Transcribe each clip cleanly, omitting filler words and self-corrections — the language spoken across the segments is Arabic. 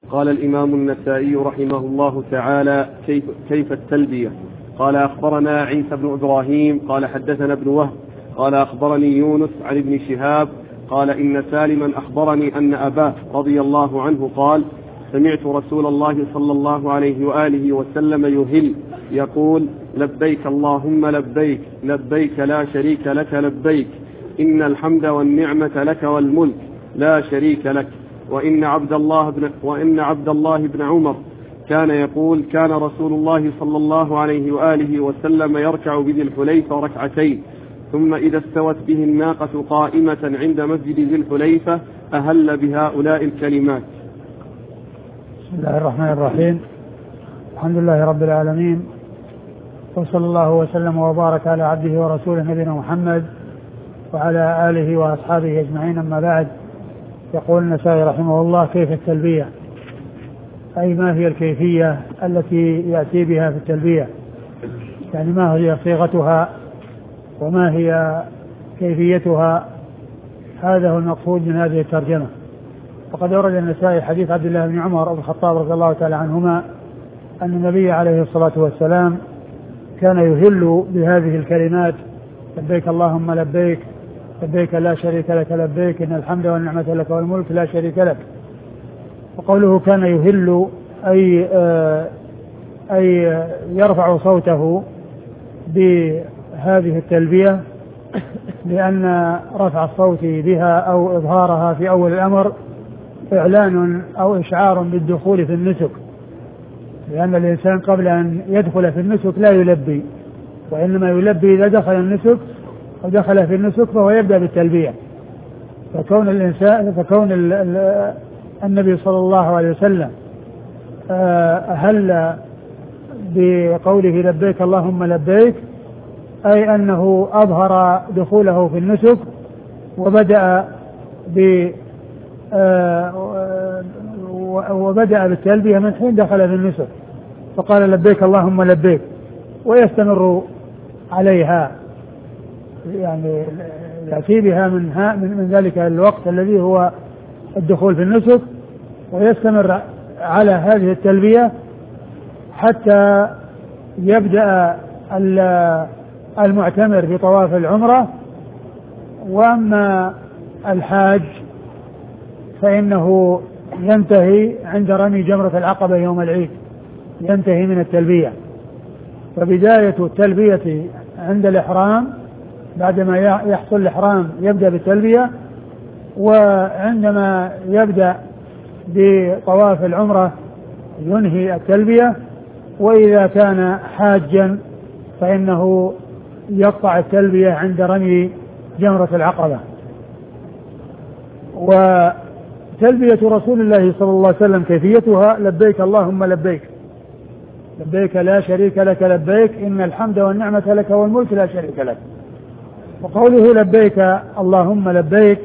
قال الإمام النسائي رحمه الله تعالى: كيف التلبية؟ قال: أخبرنا عيسى بن إبراهيم قال حدثنا ابن وهب قال أخبرني يونس عن ابن شهاب قال: إن سالما أخبرني أن أباه رضي الله عنه قال: سمعت رسول الله صلى الله عليه وآله وسلم يهل يقول: لبيك اللهم لبيك، لبيك لا شريك لك لبيك، إن الحمد والنعمة لك والملك لا شريك لك. وإن عبد الله بن عمر كان يقول: كان رسول الله صلى الله عليه وآله وسلم يركع بذي الحليفة ركعتين، ثم إذا استوت به الناقة قائمة عند مسجد ذي الحليفة أهل بهؤلاء الكلمات. بسم الله الرحمن الرحيم. الحمد لله رب العالمين، وصلى الله وسلم وبارك على عبده ورسوله نبينا محمد وعلى آله وأصحابه أجمعين. أما بعد، يقول النسائي رحمه الله: كيف التلبية؟ أي ما هي الكيفية التي يأتي بها في التلبية، يعني ما هي صيغتها وما هي كيفيتها. هذا هو المقصود من هذه الترجمة. وقد ورد النسائي حديث عبد الله بن عمر بن الخطاب رضي الله تعالى عنهما أن النبي عليه الصلاة والسلام كان يهل بهذه الكلمات: لبيك اللهم لبيك، لبيك لا شريك لك لبيك، إن الحمد والنعمة لك والملك لا شريك لك. وقوله كان يهل أي يرفع صوته بهذه التلبية، لأن رفع الصوت بها أو إظهارها في أول الأمر إعلان أو إشعار بالدخول في النسك، لأن الإنسان قبل أن يدخل في النسك لا يلبي، وإنما يلبي إذا دخل النسك أو دخل في النسك فهو يبدأ بالتلبية. فكون النبي صلى الله عليه وسلم أهل بقوله لبيك اللهم لبيك، أي أنه أظهر دخوله في النسك وبدأ بالتلبية من حين دخل في النسك، فقال لبيك اللهم لبيك، ويستمر عليها، يعني يأتي بها من ذلك الوقت الذي هو الدخول في النسك، ويستمر على هذه التلبية حتى يبدأ المعتمر بطواف العمرة. وأما الحاج فإنه ينتهي عند رمي جمرة العقبة يوم العيد، ينتهي من التلبية. فبداية التلبية عند الإحرام، بعدما يحصل الإحرام يبدأ بالتلبية، وعندما يبدأ بطواف العمرة ينهي التلبية. وإذا كان حاجا فإنه يقطع التلبية عند رمي جمرة العقبة. وتلبية رسول الله صلى الله عليه وسلم كيفيتها: لبيك اللهم لبيك، لبيك لا شريك لك لبيك، إن الحمد والنعمة لك والملك لا شريك لك. وقوله لبيك اللهم لبيك،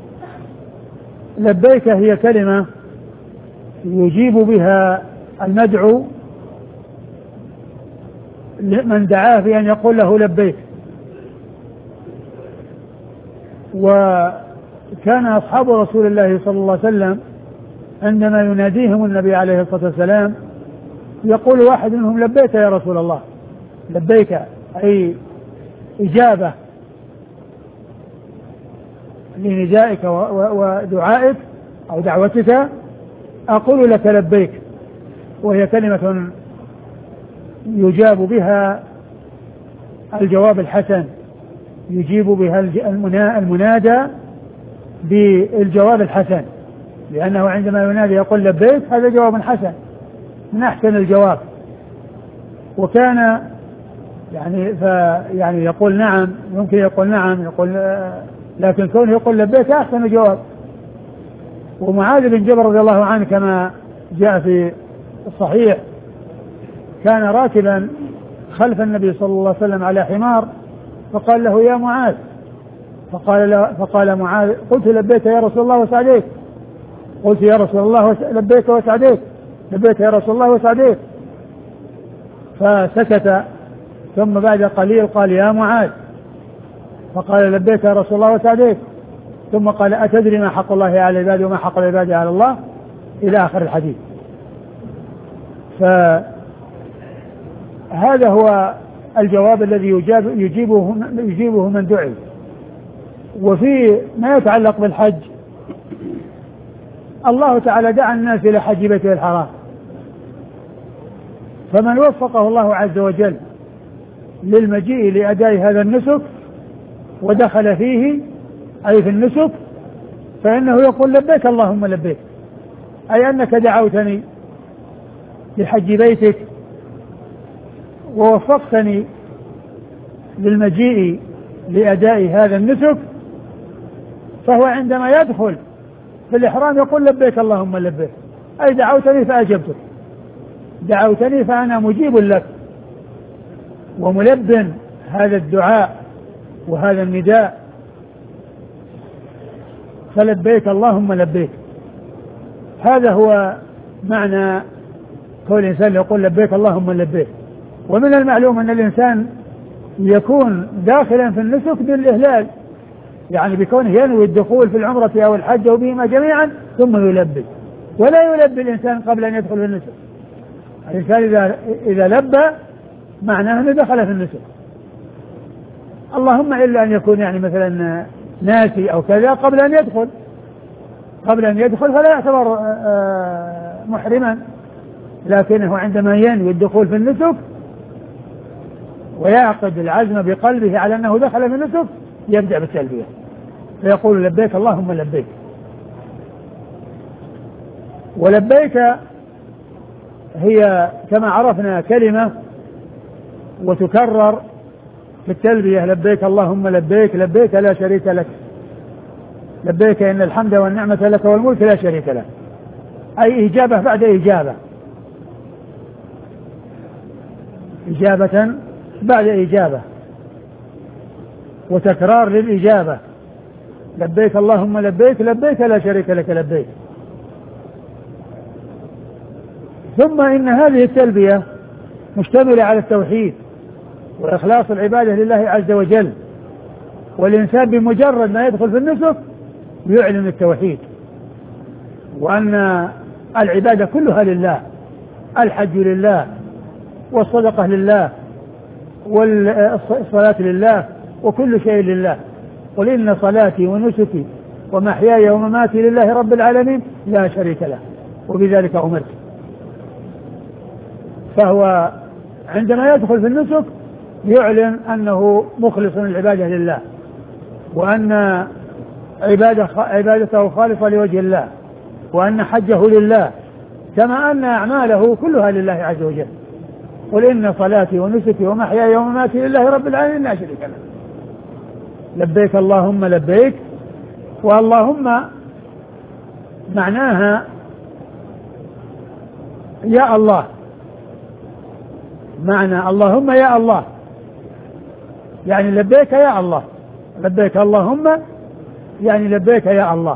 لبيك هي كلمة يجيب بها المدعو من دعاه بأن يقول له لبيك. وكان أصحاب رسول الله صلى الله عليه وسلم عندما يناديهم النبي عليه الصلاة والسلام يقول واحد منهم: لبيك يا رسول الله، لبيك أي إجابة لندائك ودعائك أو دعوتك، أقول لك لبيك. وهي كلمة يجاب بها الجواب الحسن، يجيب بها المنادى بالجواب الحسن، لأنه عندما ينادي يقول لبيك هذا جواب حسن من أحسن الجواب. وكان يعني يقول نعم، يمكن يقول نعم، يقول لكن كونه يقول لبيك أحسن جواب. ومعاذ بن جبل رضي الله عنه كما جاء في الصحيح كان راكبا خلف النبي صلى الله عليه وسلم على حمار، فقال له: يا معاذ، فقال معاذ: قلت لبيك يا رسول الله وسعديك، قلت يا رسول الله لبيك وسعديك، لبيك يا رسول الله وسعديك. فسكت، ثم بعد قليل قال: يا معاذ، فقال: لبيك يا رسول الله وسعديك. ثم قال: أتدري ما حق الله على العباد وما حق العباد على الله؟ إلى آخر الحديث. فهذا هو الجواب الذي يجيبه من دعي. وفي ما يتعلق بالحج، الله تعالى دعا الناس إلى حج بيته الحرام، فمن وفقه الله عز وجل للمجيء لأداء هذا النسك ودخل فيه أي في النسك، فإنه يقول لبيك اللهم لبيك، أي أنك دعوتني لحج بيتك ووفقتني للمجيء لأداء هذا النسك. فهو عندما يدخل في الإحرام يقول لبيك اللهم لبيك، أي دعوتني فأجبتك، دعوتني فأنا مجيب لك وملب هذا الدعاء وهذا النداء، فلبيك اللهم لبيك. هذا هو معنى كل إنسان يقول لبيك اللهم لبيك. ومن المعلوم أن الإنسان يكون داخلا في النسك بالإهلال، يعني بكونه ينوي الدخول في العمرة أو الحج أو بهما جميعا ثم يلبي، ولا يلبي الإنسان قبل أن يدخل في النسك. الإنسان إذا لبى معناه أنه دخل في النسك، اللهم إلا أن يكون يعني مثلا ناسي أو كذا قبل أن يدخل فلا يعتبر محرما، لكنه عندما ينوي الدخول في النسك ويعقد العزم بقلبه على أنه دخل في النسك يبدأ بالتلبية فيقول لبيك اللهم لبيك. ولبيك هي كما عرفنا كلمة وتكرر في التلبية، لبيك اللهم لبيك، لبيك لا شريك لك، لبيك إن الحمد والنعمة لك والملك لا شريك لك، أي إجابة بعد إجابة، إجابة بعد إجابة وتكرار للإجابة، لبيك اللهم لبيك، لبيك لا شريك لك لبيك. ثم إن هذه التلبية مشتملة على التوحيد وإخلاص العبادة لله عز وجل، والإنسان بمجرد ما يدخل في النسك يعلن التوحيد وأن العبادة كلها لله، الحج لله والصدقة لله والصلاة لله وكل شيء لله، قل إن صلاتي ونسكي ومحياي ومماتي لله رب العالمين لا شريك له وبذلك أمرت. فهو عندما يدخل في النسك يعلن أنه مخلص العبادة لله، وأن عبادته خالصة لوجه الله، وأن حجه لله، كما أن أعماله كلها لله عز وجل. قل إن صلاتي ونسكي ومحياي ومماتي لله رب العالمين لا شريك له. لبيك اللهم لبيك، واللهم معناها يا الله، معنى اللهم يا الله يعني لبيك يا الله، لبيك اللهم يعني لبيك يا الله.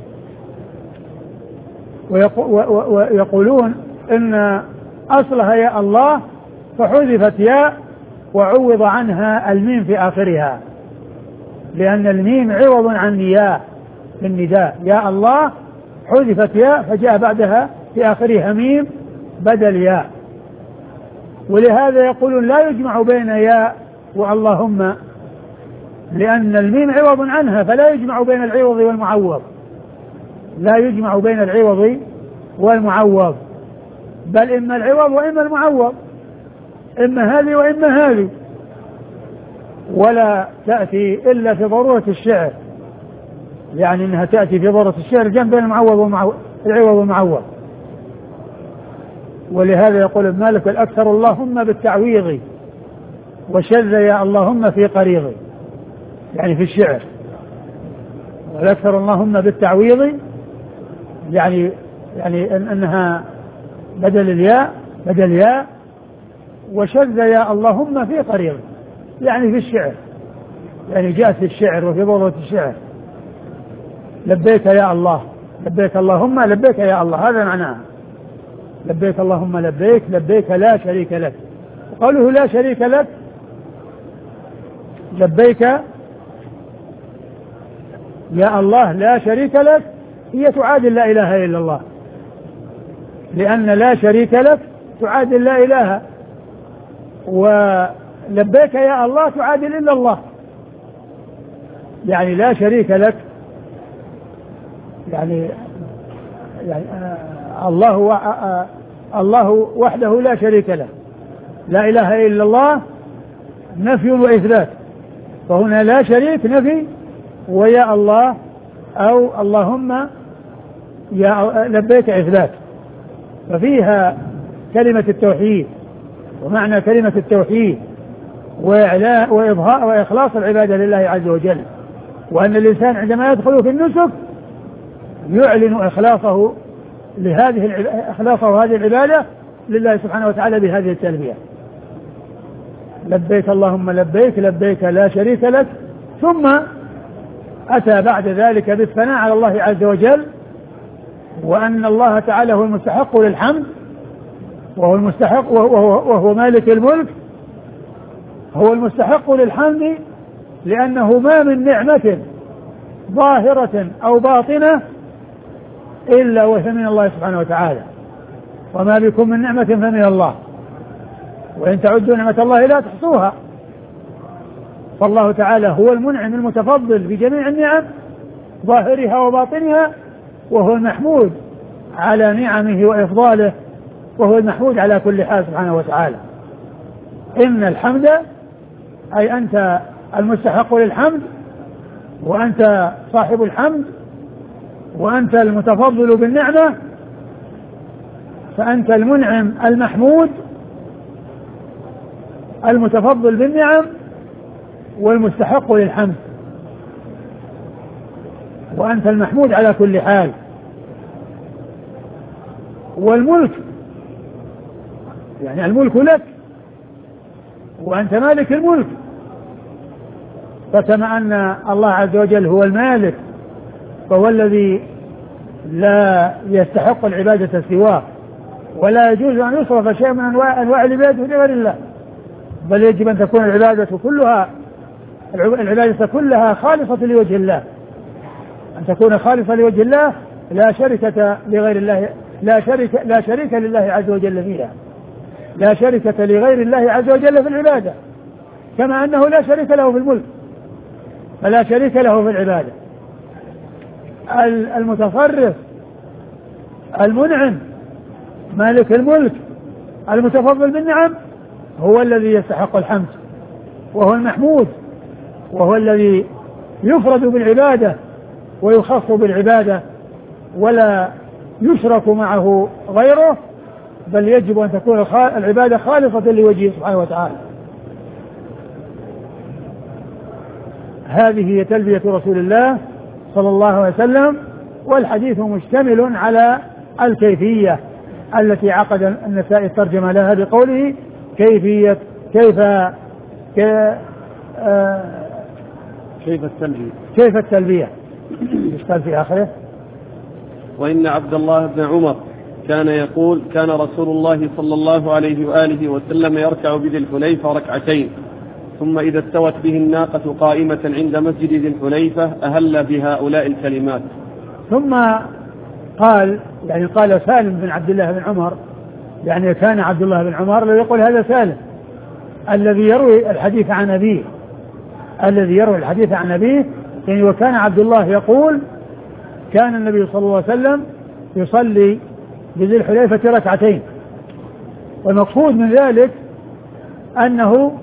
ويقولون إن أصلها يا الله فحذفت ياء وعوض عنها الميم في آخرها، لأن الميم عوض عن ياء في النداء، يا الله حذفت ياء فجاء بعدها في آخرها ميم بدل ياء. ولهذا يقولون لا يجمع بين ياء واللهم، لأن الميم عوض عنها فلا يجمع بين العوض والمعوض، لا يجمع بين العوض والمعوض، بل إما العوض وإما المعوض، إما هذه وإما هذه، ولا تأتي إلا في ضرورة الشعر، يعني أنها تأتي في ضرورة الشعر جنب بين العوض والمعوض. ولهذا يقول ابن مالك الأكثر اللهم بالتعويض وشذ يا اللهم في قريض، يعني في الشعر، والأكثر اللهم بالتعويض يعني أنها بدل الياء وشذ يا اللهم في قريض يعني في الشعر، يعني جاءت في الشعر وفي ضرورة الشعر. لبيك يا الله، لبيك اللهم لبيك يا الله، هذا معناها لبيك اللهم لبيك، لبيك لا شريك لك. قوله لا شريك لك، لبيك يا الله لا شريك لك هي تعادل لا إله إلا الله، لأن لا شريك لك تعادل لا إله، ولبيك يا الله تعادل إلا الله. يعني لا شريك لك، يعني الله وحده لا شريك له، لا إله إلا الله نفي وإثبات، فهنا لا شريك نفي، ويا الله أو اللهم يا لبيك إثبات، ففيها كلمة التوحيد ومعنى كلمة التوحيد وإعلاء وإظهار وإخلاص العبادة لله عز وجل، وأن الإنسان عندما يدخل في النسك يعلن إخلاصه هذه العبادة لله سبحانه وتعالى بهذه التلبية: لبيك اللهم لبيك، لبيك لا شريك لك. ثم أتى بعد ذلك بالثناء على الله عز وجل، وأن الله تعالى هو المستحق للحمد، وهو مالك الملك، هو المستحق للحمد، لأنه ما من نعمة ظاهرة أو باطنة إلا وهي من الله سبحانه وتعالى، وما بكم من نعمة فمن الله، وإن تعدوا نعمة الله لا تحصوها. فالله تعالى هو المنعم المتفضل بجميع النعم ظاهرها وباطنها، وهو المحمود على نعمه وإفضاله، وهو المحمود على كل حال سبحانه وتعالى. إن الحمد أي أنت المستحق للحمد، وأنت صاحب الحمد، وأنت المتفضل بالنعمة، فأنت المنعم المحمود المتفضل بالنعم والمستحق للحمد، وأنت المحمود على كل حال. والملك يعني الملك لك، وأنت مالك الملك، فكما أن الله عز وجل هو المالك فهو الذي لا يستحق العبادة سواه، ولا يجوز أن يصرف شيء من أنواع العبادة لغير الله، بل يجب أن تكون العبادة كلها خالصة لوجه الله، أن تكون خالصة لوجه الله، لا شركة لغير الله، لا شريك لله عز وجل فيها، لا شركة لغير الله عز وجل في العبادة، كما أنه لا شريك له في الملك فلا شريك له في العبادة. المتصرف المنعم مالك الملك المتفضل بالنعم هو الذي يستحق الحمد، وهو المحمود، وهو الذي يفرد بالعبادة ويخص بالعبادة ولا يشرك معه غيره، بل يجب أن تكون العبادة خالصة لوجهه سبحانه وتعالى. هذه هي تلبية رسول الله صلى الله عليه وسلم، والحديث مشتمل على الكيفية التي عقد النسائي الترجمة لها بقوله كيف التلبية يشتغل في آخره. وإن عبد الله بن عمر كان يقول كان رسول الله صلى الله عليه وآله وسلم يركع بذي الحليفة ركعتين، ثم إذا استوت به الناقة قائمة عند مسجد ذي الحليفة أهل بهؤلاء الكلمات. ثم قال سالم بن عبد الله بن عمر، يعني كان عبد الله بن عمر الذي يقول هذا سالم الذي يروي الحديث عن أبيه، يعني وكان عبد الله يقول كان النبي صلى الله عليه وسلم يصلي بذي الحليفة ركعتين، والمقصود من ذلك أنه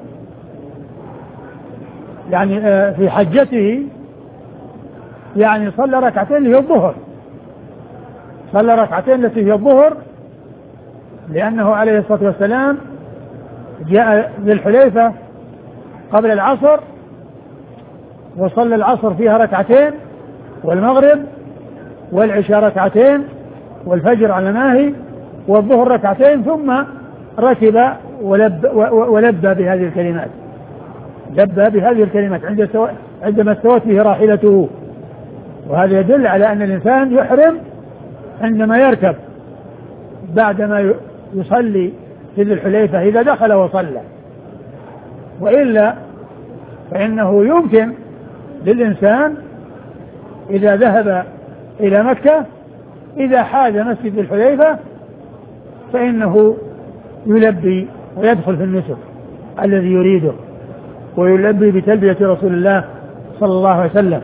يعني في حجته يعني صلى ركعتين اللي هي الظهر، صلى ركعتين التي هي الظهر، لأنه عليه الصلاة والسلام جاء ذي الحليفة قبل العصر وصلى العصر فيها ركعتين، والمغرب والعشاء ركعتين، والفجر على ماهي، والظهر ركعتين، ثم ركب ولبى بهذه الكلمات، لبى بهذه الكلمات عندما استوت به راحلته. وهذا يدل على أن الإنسان يحرم عندما يركب بعدما يصلي في ذي الحليفة إذا دخل وصلى، وإلا فإنه يمكن للإنسان إذا ذهب إلى مكة إذا حاز مسجد ذي الحليفة فإنه يلبي ويدخل في النسك الذي يريده، ويلبي بتلبية رسول الله صلى الله عليه وسلم.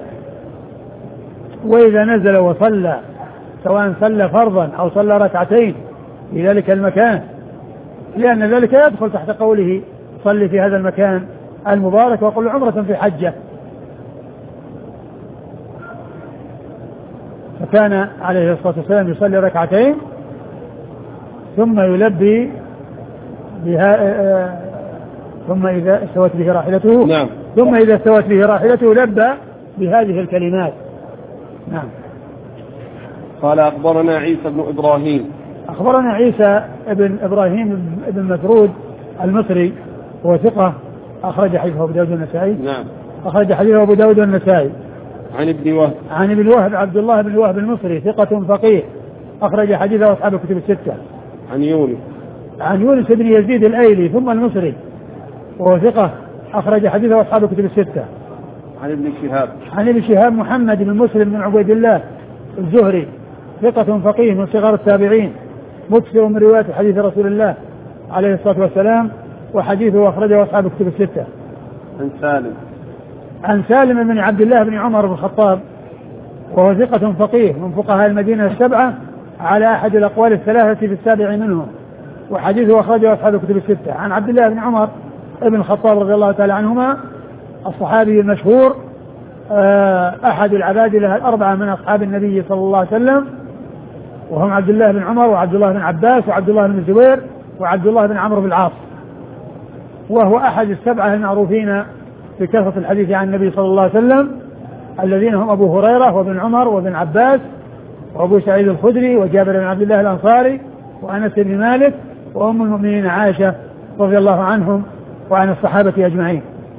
وإذا نزل وصلى سواء صلى فرضا أو صلى ركعتين في ذلك المكان، لأن ذلك يدخل تحت قوله صل في هذا المكان المبارك وقل عمرة في حجة. فكان عليه الصلاة والسلام يصلي ركعتين ثم يلبي بها ثم إذا استوت به راحلته نعم. ثم إذا استوت به راحلته لبى بهذه الكلمات. نعم. قال أخبرنا عيسى بن إبراهيم. أخبرنا عيسى بن إبراهيم بن مسعود المصري، هو ثقة أخرج حديثه أبو داود والنسائي. نعم. أخرج حديثه أبو داود والنسائي. عن ابن وهب. عن ابن وهب عبد الله بن وهب المصري ثقة فقيه أخرج حديثه أصحاب الكتب الستة. عن يونس. عن يونس بن يزيد الأيلي ثم المصري، وهو ثقة أخرج حديثه أصحاب الكتب الستة. عن ابن شهاب. عن ابن شهاب محمد بن مسلم بن عبيد الله الزهري ثقة فقيه من صغار التابعين، مكثر من رواية حديث رسول الله عليه الصلاة والسلام، وحديثه أخرجه أصحاب الكتب الستة. عن سالم. عن سالم بن عبد الله بن عمر بن الخطاب، وهو ثقة فقيه من فقهاء المدينة السبعة على أحد الأقوال الثلاثة في السابع منهم، وحديثه أخرجه أصحاب الكتب الستة. عن عبد الله بن عمر ابن الخطاب رضي الله تعالى عنهما، الصحابي المشهور أحد العبادلة الأربعة من أصحاب النبي صلى الله عليه وسلم، وهم عبد الله بن عمر وعبد الله بن عباس وعبد الله بن الزبير وعبد الله بن عمرو بن العاص، وهو أحد السبعة المعروفين في كثرة الحديث عن النبي صلى الله عليه وسلم، الذين هم أبو هريرة وابن عمر وابن عباس وأبو سعيد الخدري وجابر بن عبد الله الأنصاري وأنس بن مالك وأم المؤمنين عائشة رضي الله عنهم وعن الصحابة أجمعين.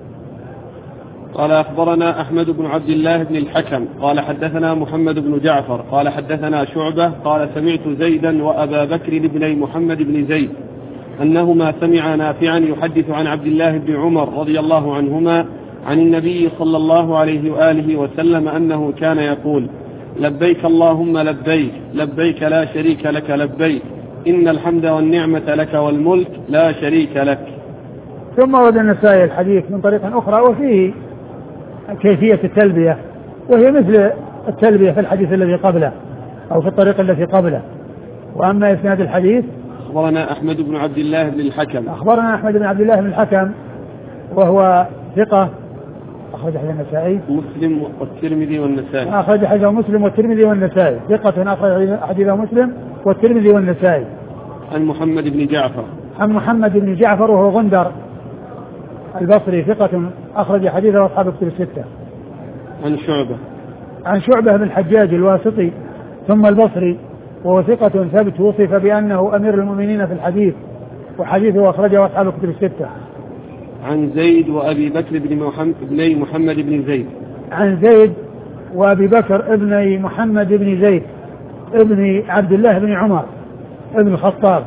قال أخبرنا أحمد بن عبد الله بن الحكم قال حدثنا محمد بن جعفر قال حدثنا شعبة قال سمعت زيدا وأبا بكر بن محمد بن زيد أنهما سمع نافعا يحدث عن عبد الله بن عمر رضي الله عنهما عن النبي صلى الله عليه وآله وسلم أنه كان يقول لبيك اللهم لبيك لبيك لا شريك لك لبيك إن الحمد والنعمة لك والملك لا شريك لك. ثم ورد النسائي الحديث من طريق أخرى وفيه كيفية التلبية، وهي مثل التلبية في الحديث الذي قبله أو في الطريق التي قبله. وأما إسناد الحديث أخبرنا أحمد بن عبد الله بن الحكم. أخبرنا أحمد بن عبد الله بن الحكم وهو ثقة أخرج حديث النسائي مسلم والترمذي والنسائي. أخرج حديث مسلم والترمذي والنسائي، ثقة أخرج حديث مسلم والترمذي والنسائي. عن محمد بن جعفر. عن محمد بن جعفر وهو غندر البصري ثقة أخرج حديثه أصحاب الكتب الستة. عن شعبة. عن شعبة بن الحجاج الواسطي ثم البصري، وهو ثقة ثبت وصف بأنه أمير المؤمنين في الحديث، وحديثه أخرجه أصحاب الكتب الستة. عن زيد وأبي بكر بن محمد بن زيد. عن زيد وأبي بكر ابن محمد بن زيد ابن عبد الله بن عمر ابن الخطاب،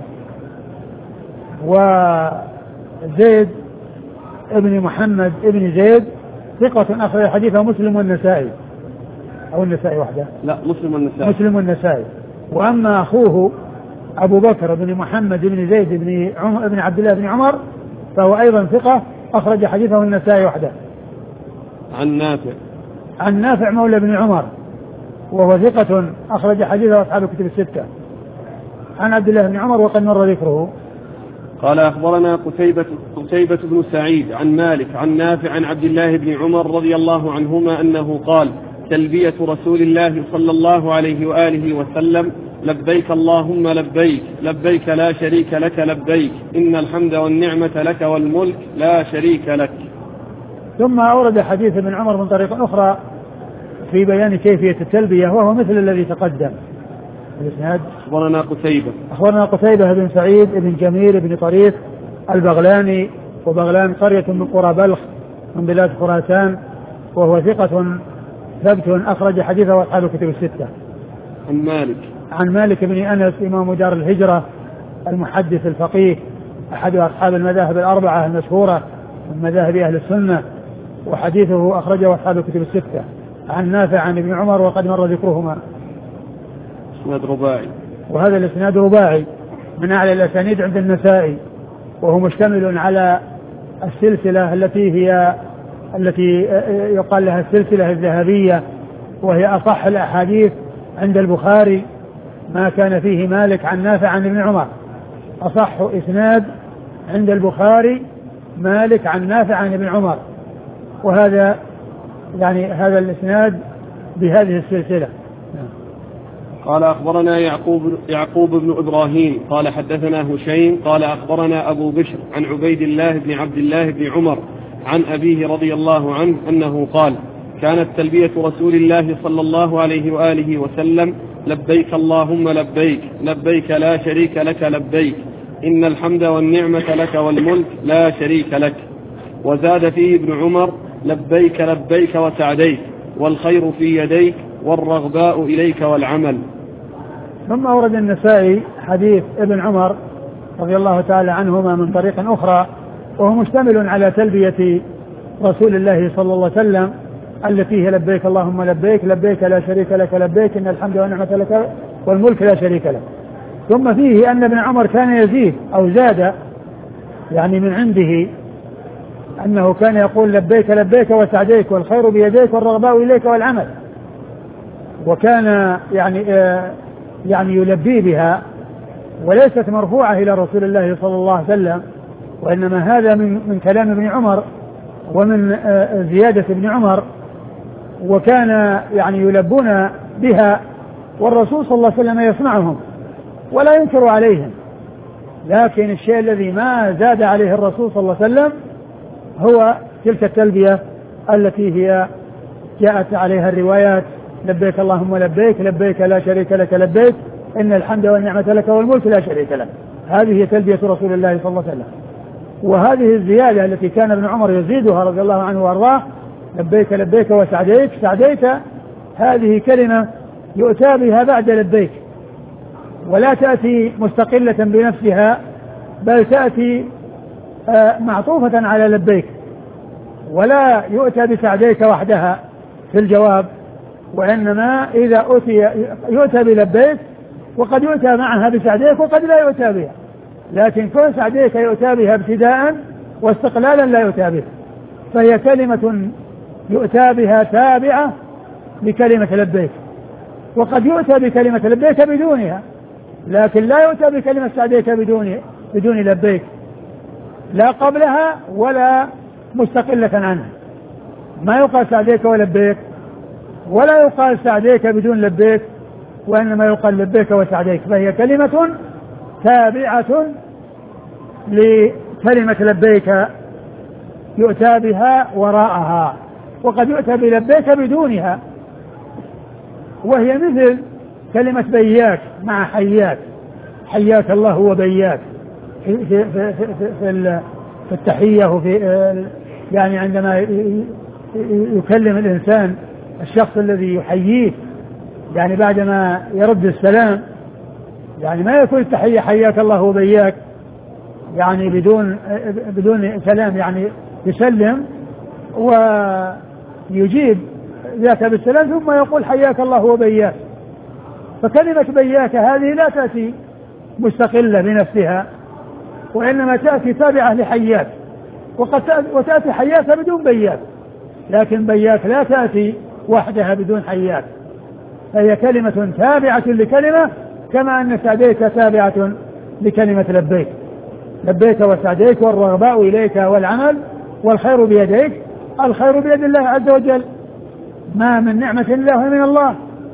وزيد ابن محمد ابن زيد ثقة أخرج حديثه مسلم والنسائي، أو النسائي وحده؟ لا، مسلم والنسائي. مسلم والنسائي. وأما أخوه أبو بكر بن محمد بن زيد بن عبد الله بن عمر فهو أيضا ثقة أخرج حديثه النسائي وحده. عن نافع. عن نافع مولى بن عمر وهو ثقة أخرج حديثه أصحاب الكتب الستة. عن عبد الله بن عمر وقد مر ذكره. قال أخبرنا قتيبة بن سعيد عن مالك عن نافع عن عبد الله بن عمر رضي الله عنهما أنه قال تلبية رسول الله صلى الله عليه وآله وسلم لبيك اللهم لبيك لبيك لا شريك لك لبيك إن الحمد والنعمة لك والملك لا شريك لك. ثم أورد حديث ابن عمر من طريق أخرى في بيان كيفية التلبية وهو مثل الذي تقدم. الإسناد أخبرنا قتيبة بن سعيد بن جميل بن طريف البغلاني، وبغلان قرية من قرى بلخ من بلاد خراسان، وهو ثقة ثبت أخرج حديثه أصحاب الكتب الستة. عن مالك بن أنس إمام دار الهجرة المحدث الفقيه أحد أصحاب المذاهب الأربعة المشهورة من مذاهب أهل السنة، وحديثه أخرجه أصحاب الكتب الستة. عن نافع عن ابن عمر وقد مر ذكرهما. اسناد رباعي. وهذا الاسناد رباعي، من أعلى الأسانيد عند النسائي، وهو مشتمل على السلسلة التي يقال لها السلسلة الذهبية، وهي أصح الأحاديث عند البخاري ما كان فيه مالك عن نافع عن ابن عمر. أصح إسناد عند البخاري مالك عن نافع عن ابن عمر، وهذا يعني هذا الإسناد بهذه السلسلة. قال أخبرنا يعقوب بن إبراهيم قال حدثنا هشيم قال أخبرنا أبو بشر عن عبيد الله بن عبد الله بن عمر عن أبيه رضي الله عنه أنه قال: كانت تلبية رسول الله صلى الله عليه وآله وسلم: لبيك اللهم لبيك، لبيك لا شريك لك لبيك، إن الحمد والنعمة لك والملك لا شريك لك. وزاد فيه ابن عمر: لبيك لبيك وسعديك، والخير في يديك، والرغباء إليك والعمل. ثم أورد النسائي حديث ابن عمر رضي الله تعالى عنهما من طريق أخرى، وهو مشتمل على تلبية رسول الله صلى الله عليه وسلم التي هي: لبيك اللهم لبيك، لبيك لا شريك لك لبيك، إن الحمد والنعمة لك والملك لا شريك لك. ثم فيه أن ابن عمر كان يزيد أو زاد يعني من عنده أنه كان يقول: لبيك لبيك وسعديك، والخير بيديك، والرغباء إليك والعمل. وكان يعني يلبي بها، وليست مرفوعة إلى رسول الله صلى الله عليه وسلم، وإنما هذا من كلام ابن عمر ومن زيادة ابن عمر، وكان يعني يلبون بها، والرسول صلى الله عليه وسلم يسمعهم ولا ينكر عليهم. لكن الشيء الذي ما زاد عليه الرسول صلى الله عليه وسلم هو تلك التلبية التي هي جاءت عليها الروايات: لبيك اللهم لبيك، لبيك لا شريك لك لبيك، إن الحمد والنعمة لك والملك لا شريك لك. هذه هي تلبية رسول الله صلى الله عليه وسلم. وهذه الزيادة التي كان ابن عمر يزيدها رضي الله عنه وارضاه: لبيك لبيك وسعديك، سعديك هذه كلمة يؤتى بها بعد لبيك، ولا تأتي مستقلة بنفسها، بل تأتي معطوفة على لبيك، ولا يؤتى بسعديك وحدها في الجواب، وإنما إذا يؤتى بلبيك، وقد يؤتى معها بسعديك وقد لا يؤتى بها، لكن كل سعديك يؤتى بها ابتداء واستقلالا لا يؤتى بها، فهي كلمة يؤتى بها تابعة لكلمة لبيك. وقد يؤتى بكلمة لبيك بدونها، لكن لا يؤتى بكلمة سعديك بدون لبيك، لا قبلها ولا مستقلة عنها. ما يقال سعديك ولبيك، ولا يقال سعديك بدون لبيك، وإنما يقال لبيك وسعديك، فهي كلمة تابعة لكلمة لبيك يؤتى بها وراءها، وقد يؤتى بلبيك بدونها، وهي مثل كلمة بياك مع حياك، حياك الله وبياك في التحية، وفي يعني عندما يكلم الإنسان الشخص الذي يحييه، يعني بعدما يرد السلام، يعني ما يكون التحية حياك الله وبياك يعني بدون سلام، يعني يسلم ويجيب ذاك بالسلام ثم يقول حياك الله وبياك. فكلمة بياك هذه لا تأتي مستقلة بنفسها، وإنما تأتي تابعة لحياك، وتأتي حياك بدون بياك، لكن بياك لا تأتي وحدها بدون حياك، فهي كلمة تابعة لكلمة، كما أن سعديك تابعة لكلمة لبيك. لبيك وسعديك، والرغباء إليك والعمل، والخير بيديك. الخير بيد الله عز وجل، ما من نعمة إلا من الله.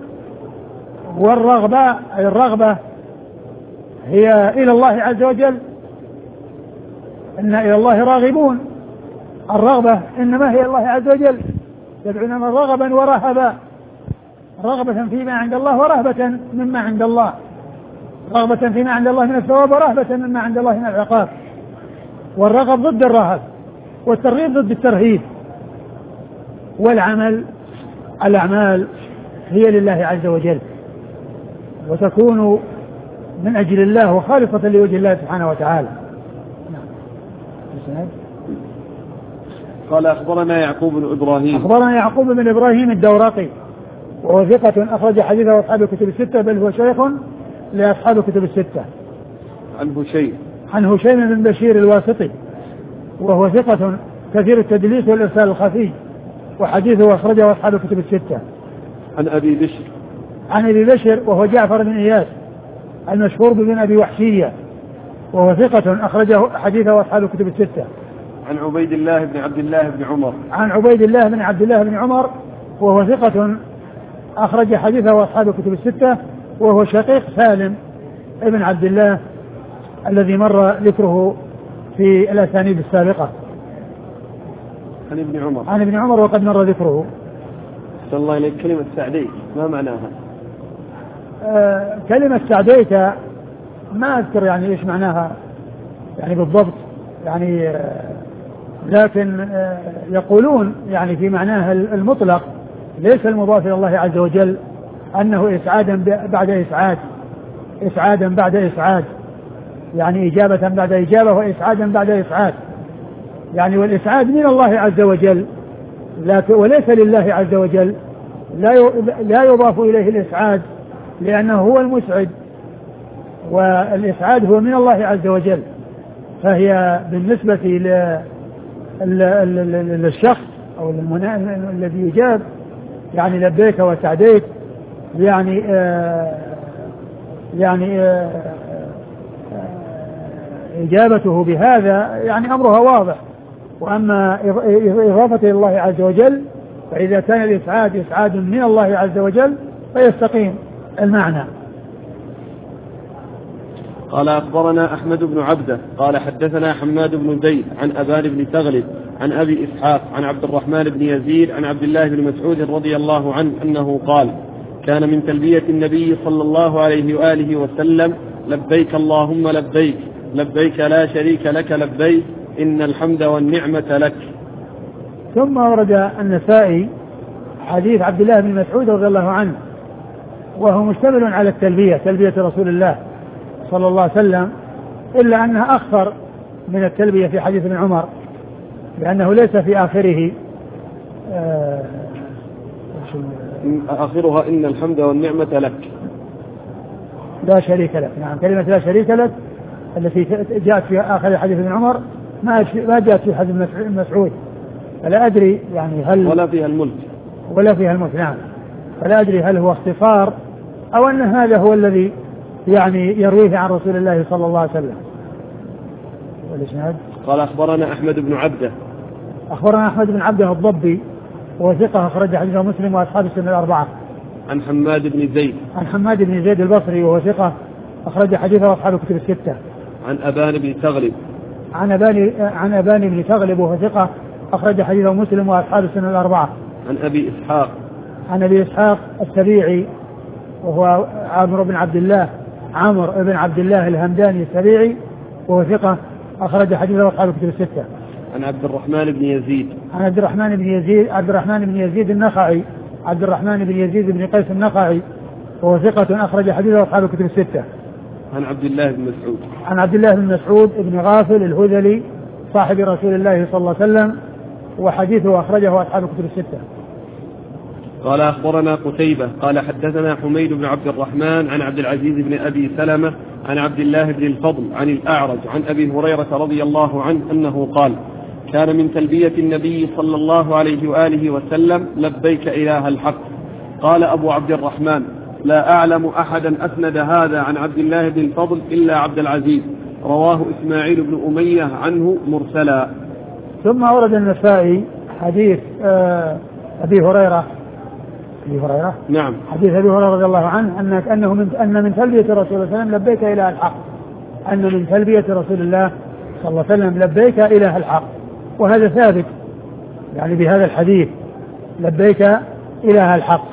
والرغبة أي الرغبة هي إلى الله عز وجل، إن إلى الله راغبون. الرغبة إنما هي الله عز وجل، يدعوننا رغبا ورهبا، رغبة فيما عند الله ورهبة مما عند الله، رغبة فيما عند الله من الثواب ورهبة مما عند الله من العقاب. والرغب ضد الرهب، والترغيب ضد الترهيب. الأعمال هي لله عز وجل، وتكون من أجل الله وخالصة لوجه الله سبحانه وتعالى. قال أخبرنا يعقوب بن إبراهيم. أخبرنا يعقوب بن إبراهيم الدورقي، وهو ثقة أخرج حديثه أصحاب الكتب الستة، بل هو شيخ لأصحاب الكتب الستة. عن هشيم بن بشير الواسطي وهو ثقة كثير التدليس والإرسال الخفي وحديثه أخرجه أصحاب الكتب الستة. عن أبي بشر وهو جعفر بن إياس المشهور بن أبي وحشية وهو ثقة أخرجه حديثه أصحاب الكتب الستة. عن عبيد الله بن عبد الله بن عمر. عن عبيد الله بن عبد الله بن عمر وهو ثقة أخرج حديثه أصحاب الكتب الستة وهو شقيق سالم ابن عبد الله الذي مر ذكره في الأسانيد السابقة. عن ابن عمر وقد مر ذكره. صلى الله عليه. كلمة سعديت ما معناها؟ كلمة سعديت ما أذكر يعني إيش معناها يعني بالضبط يعني لكن يقولون يعني في معناها المطلق ليس المضاف إلى الله عز وجل أنه إسعادا بعد إسعاد يعني إجابة بعد إجابة وإسعادا بعد إسعاد يعني والإسعاد من الله عز وجل وليس لله عز وجل لا يضاف إليه الإسعاد لأنه هو المسعد والإسعاد هو من الله عز وجل فهي بالنسبة للشخص أو الذي يجاب يعني لبيك وسعديك يعني إجابته بهذا يعني أمرها واضح. وأما إضافته إلى الله عز وجل فإذا كان الإسعاد إسعاد من الله عز وجل فيستقيم المعنى. قال أخبرنا أحمد بن عبده قال حدثنا حماد بن زيد عن أبان بن تغلب عن أبي إسحاق عن عبد الرحمن بن يزيد عن عبد الله بن مسعود رضي الله عنه أنه قال كان من تلبية النبي صلى الله عليه وآله وسلم لبيك اللهم لبيك لبيك لا شريك لك لبيك إن الحمد والنعمة لك. ثم ورد النسائي حديث عبد الله بن مسعود رضي الله عنه وهو مشتمل على التلبية تلبية رسول الله صلى الله عليه وسلم إلا أنها أخفر من التلبية في حديث ابن عمر لأنه ليس في آخره آخرها إن الحمد والنعمة لك لا شريك لك. نعم كلمة لا شريك لك التي جاءت في آخر حديث ابن عمر ما جاءت في حديث مسعود فلا أدري يعني هل ولا فيها الملك. نعم فلا أدري هل هو اختصار أو أن هذا هو الذي يعني يرويه عن رسول الله صلى الله عليه وسلم. قال أخبرنا أحمد بن عبده. أخبرنا أحمد بن عبده الضبي وثقة أخرج حديثه مسلم وأصحاب السنة الأربعة. عن حماد بن زيد. عن حماد بن زيد البصري وهو ثقة أخرج حديثه أصحاب الكتب الستة. عن أبان بن تغلب. عن أبان بن تغلب وهو ثقة أخرج حديثه مسلم وأصحاب السنة الأربعة. عن أبي إسحاق. عن أبي إسحاق السبيعي وهو عمرو بن عبد الله الهمداني السبيعي وهو ثقة أخرج حديثه أصحاب الكتب الستة. عن عبد الرحمن بن يزيد. عن عبد الرحمن بن يزيد النخعي عبد الرحمن بن يزيد بن قيس النخعي وهو ثقة أخرج حديثه أصحاب الكتب الستة. عن عبد الله بن مسعود. عن عبد الله بن مسعود بن غافل الهذلي صاحب رسول الله صلى الله عليه وسلم وحديثه أخرجه أصحاب الكتب الستة. قال أخبرنا قتيبة قال حدثنا حميد بن عبد الرحمن عن عبد العزيز بن أبي سلمة عن عبد الله بن الفضل عن الأعرج عن أبي هريرة رضي الله عنه أنه قال كان من تلبية النبي صلى الله عليه وآله وسلم لبيك إله الحق. قال أبو عبد الرحمن لا أعلم أحدا أسند هذا عن عبد الله بن الفضل إلا عبد العزيز رواه إسماعيل بن أمية عنه مرسلا. ثم ورد النسائي حديث أبي هريرة. نعم. حديث أبي هريرة رضي الله عنه أن من تلبية رسول الله صلى الله عليه وسلم لبيك إله الحق أن من تلبية رسول الله صلى الله عليه وسلم لبيك إله الحق وهذا ثابت يعني بهذا الحديث لبيك إله الحق.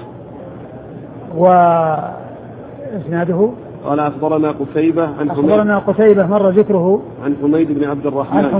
وإسناده قال أخبرنا قتيبة مر ذكره عن حميد بن عبد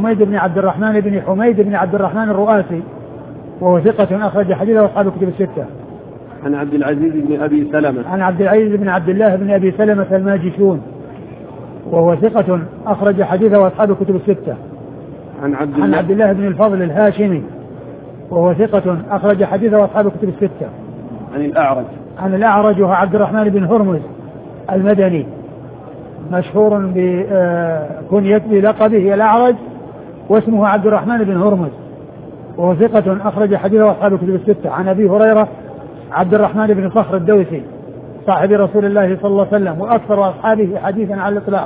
الرحمن الرؤاسي وهو ثقة أخرج حديثه أصحاب الكتب الستة. عن عبد العزيز بن أبي سلمة عن عبد العزيز بن عبد الله بن أبي سلمة الماجشون وهو ثقة أخرج حديثه أصحاب الكتب الستة. عن عبد الله بن الفضل الهاشمي وهو ثقة أخرج حديثه أصحاب الكتب الستة. عن الأعرج وهو عبد الرحمن بن هرمز المدني مشهور بكنيته بلقبه الأعرج، واسمه عبد الرحمن بن هرمز، وهو ثقة أخرج حديثه أصحاب الكتب الستة. عن أبي هريرة عبد الرحمن بن صخر الدوسي صاحب رسول الله صلى الله عليه وسلم وأكثر أصحابه حديثا على الإطلاق.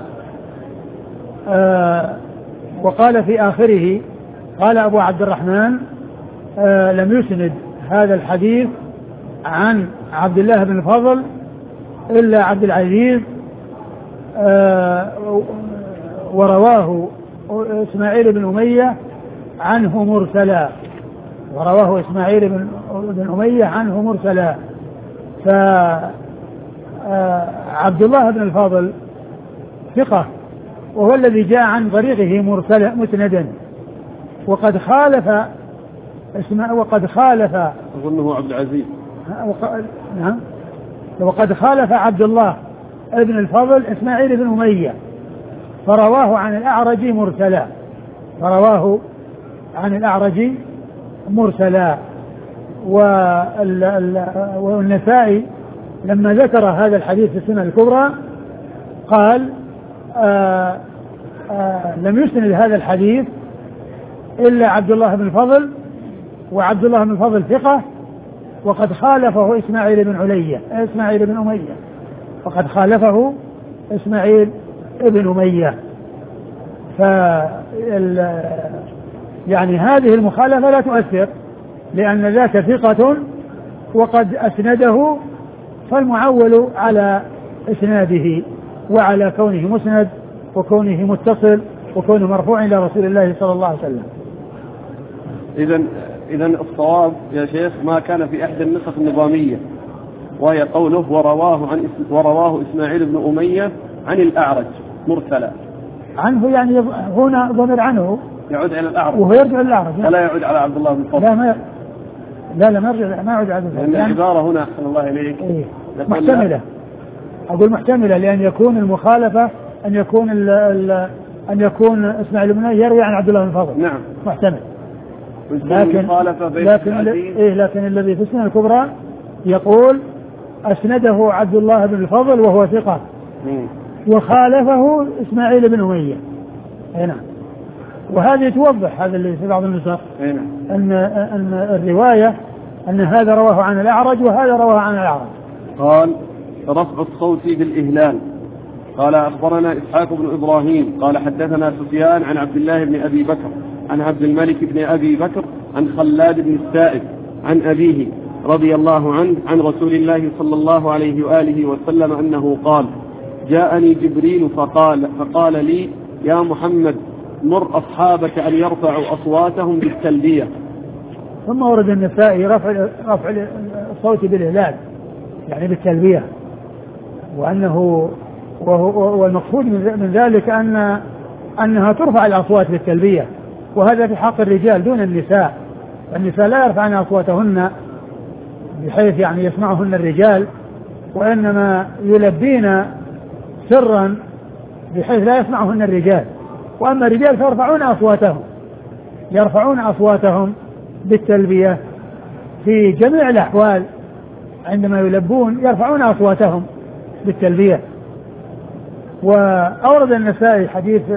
وقال في آخره قال أبو عبد الرحمن لم يسند هذا الحديث عن عبد الله بن الفضل إلا عبد العزيز، ورواه إسماعيل بن أمية عنه مرسلا، ورواه إسماعيل بن أمية عنه مرسلا. فعبد الله بن الفضل ثقة، وهو الذي جاء عن طريقه مرسلا مسندا، وقد خالف أظنه عبد العزيز، نعم، وقد خالف عبد الله ابن الفضل إسماعيل بن أمية فرواه عن الأعرج مرسلا، فرواه عن الأعرج مرسلا. والنسائي لما ذكر هذا الحديث في السنة الكبرى قال لم يسند هذا الحديث إلا عبد الله بن الفضل، وعبد الله بن الفضل ثقة، وقد خالفه إسماعيل بن أمية، وقد خالفه إسماعيل بن أمية. يعني هذه المخالفة لا تؤثر، لأن ذاك ثقة وقد أسنده، فالمعول على إسناده وعلى كونه مسند وكونه متصل وكونه مرفوع إلى رسول الله صلى الله عليه وسلم. إذن الصواب يا شيخ ما كان في إحدى النسخ النظامية، وهي قوله ورواه إسماعيل بن أمية عن الأعرج مرسلا. عنه يعني هنا ضمير عنه يعود إلى الأعرج، وهو يرجع الأعرج ولا يعود على عبد الله بن الفضل. لا ما يرجع على عبد الله، لأن العبارة هنا أحسن الله إليك محتملة، أقول محتملة، لأن يكون المخالفة أن يكون إسماعيل بن أمية يروي عن عبد الله بن الفضل. نعم محتمل. لكن الذي في السنة الكبرى يقول أسنده عبد الله بن الفضل وهو ثقة، وخالفه إسماعيل بن أمية. هنا وهذه توضح هذا اللي في بعض النسخ أن الرواية أن هذا رواه عن الأعرج وهذا رواه عن الأعرج. قال رفع الصوت بالإهلال. قال أخبرنا إسحاق بن إبراهيم قال حدثنا سفيان عن عبد الله بن أبي بكر عن عبد الملك بن أبي بكر عن خلاد بن السائب عن أبيه رضي الله عنه عن رسول الله صلى الله عليه وآله وسلم أنه قال جاءني جبريل فقال لي يا محمد مر أصحابك أن يرفعوا أصواتهم بالتلبية. ثم ورد النسائي رفع الصوت بالإهلال يعني بالتلبية، والمقصود من ذلك أنها ترفع الأصوات بالتلبية، وهذا في حق الرجال دون النساء. النساء لا يرفعن أصواتهن بحيث يعني يسمعهن الرجال، وإنما يلبين سرا بحيث لا يسمعهن الرجال. وأما الرجال يرفعون أصواتهم بالتلبية في جميع الأحوال، عندما يلبون يرفعون أصواتهم بالتلبية. وأورد النسائي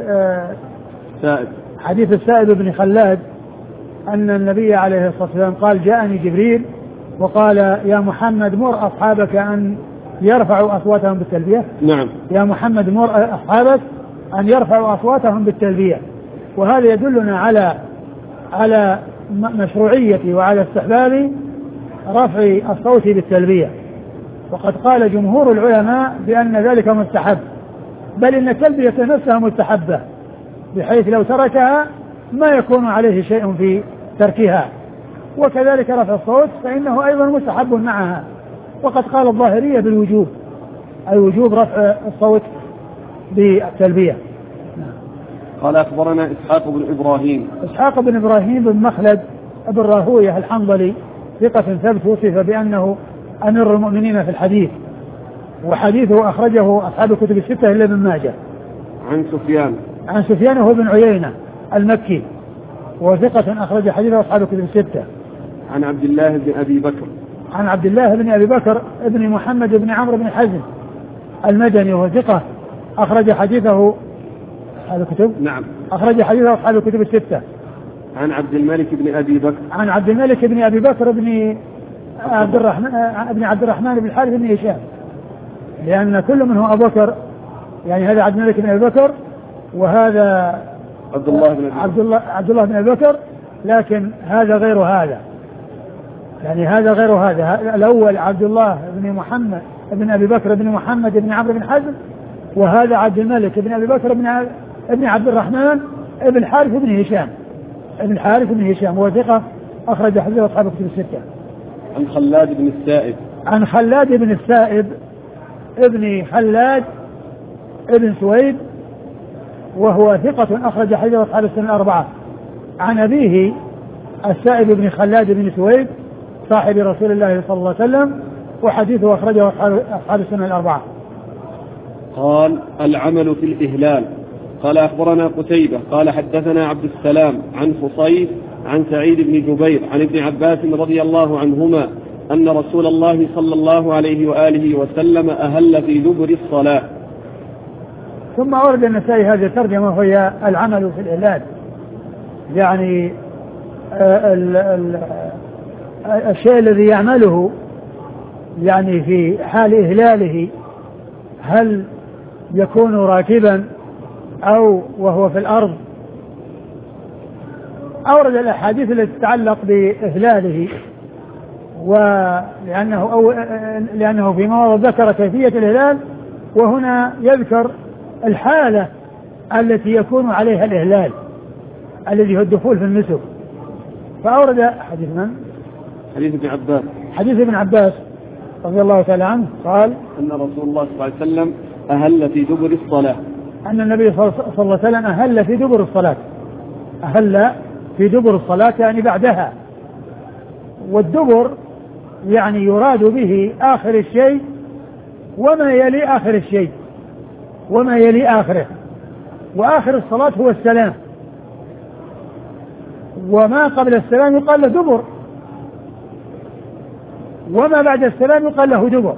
حديث السائب بن خلاد أن النبي عليه الصلاة والسلام قال جاءني جبريل وقال يا محمد مر أصحابك أن يرفعوا أصواتهم بالتلبية. نعم. يا محمد مر أصحابك أن يرفعوا أصواتهم بالتلبية. وهذا يدلنا على مشروعية وعلى استحباب رفع الصوت بالتلبية، وقد قال جمهور العلماء بأن ذلك مستحب، بل إن التلبية نفسها مستحبة، بحيث لو تركها ما يكون عليه شيء في تركها. وكذلك رفع الصوت فإنه أيضا مستحب معها، وقد قال الظاهرية بالوجوب، أي وجوب رفع الصوت بالتلبية. قال أخبرنا إسحاق بن إبراهيم بن مخلد بن راهوية الحنظلي ثقة ثبت، وصف بأنه أمير المؤمنين في الحديث، وحديثه أخرجه أصحاب الكتب الستة إلا ابن ماجه. عن سفيان هو بن عيينة المكي، وثقة أخرج حديثه أصحاب الكتب الستة. عن عبد الله بن أبي بكر ابن محمد بن عمرو بن حزم المدني، وهو ثقة أخرج حديثه أصحاب الكتب. نعم. أخرج حديثه أصحاب الكتب الستة. عن عبد الملك بن أبي بكر. عن عبد الملك بن أبي بكر بن عبد الرحمن بن الحارث بن هشام، لأن كل منه أبو بكر، يعني هذا عبد الملك بن أبي بكر وهذا عبد الله بن أبي بكر، لكن هذا غير هذا، يعني هذا غير هذا. الأول عبد الله بن محمد بن أبي بكر بن محمد بن عمرو بن حزم، وهذا عبد الملك بن أبي بكر بن عبد الرحمن بن الحارث بن هشام هو ثقة أخرج حديثه أصحاب الكتب الستة. عن خلاد بن السائب. عن خلاد بن السائب ابن خلاد ابن سويد، وهو ثقة أخرج حديثه أصحاب السنة الأربعة. عن أبيه السائب بن خلاد بن سويد صاحب رسول الله صلى الله عليه وسلم، وحديثه أخرجه أصحاب السنة الأربعة. قال: العمل في الإهلال. قال: أخبرنا قتيبة قال حدثنا عبد السلام عن خصيف عن سعيد بن جبير عن ابن عباس رضي الله عنهما أن رسول الله صلى الله عليه وآله وسلم أهل في دبر الصلاة. ثم أورد النسائي هذه الترجمة وهي العمل في الإهلال، يعني الشيء الذي يعمله يعني في حال إهلاله، هل يكون راكبا أو وهو في الأرض. أورد الأحاديث التي تتعلق بإهلاله، لأنه في مواضع ذكر كيفية الإهلال، وهنا يذكر الحالة التي يكون عليها الإهلال الذي هو الدخول في النسك. فأورد حديث من؟ حديث ابن عباس رضي الله تعالى عنه قال: أن رسول الله صلى الله عليه وسلم أهل في دبر الصلاة. أن النبي صلى الله عليه وسلم أهل في دبر الصلاة. أهل في دبر الصلاة يعني بعدها. والدبر يعني يراد به آخر الشيء وما يلي آخر الشيء وما يلي آخره. وآخر الصلاة هو السلام، وما قبل السلام يقال له دبر، وما بعد السلام يقال له دبر.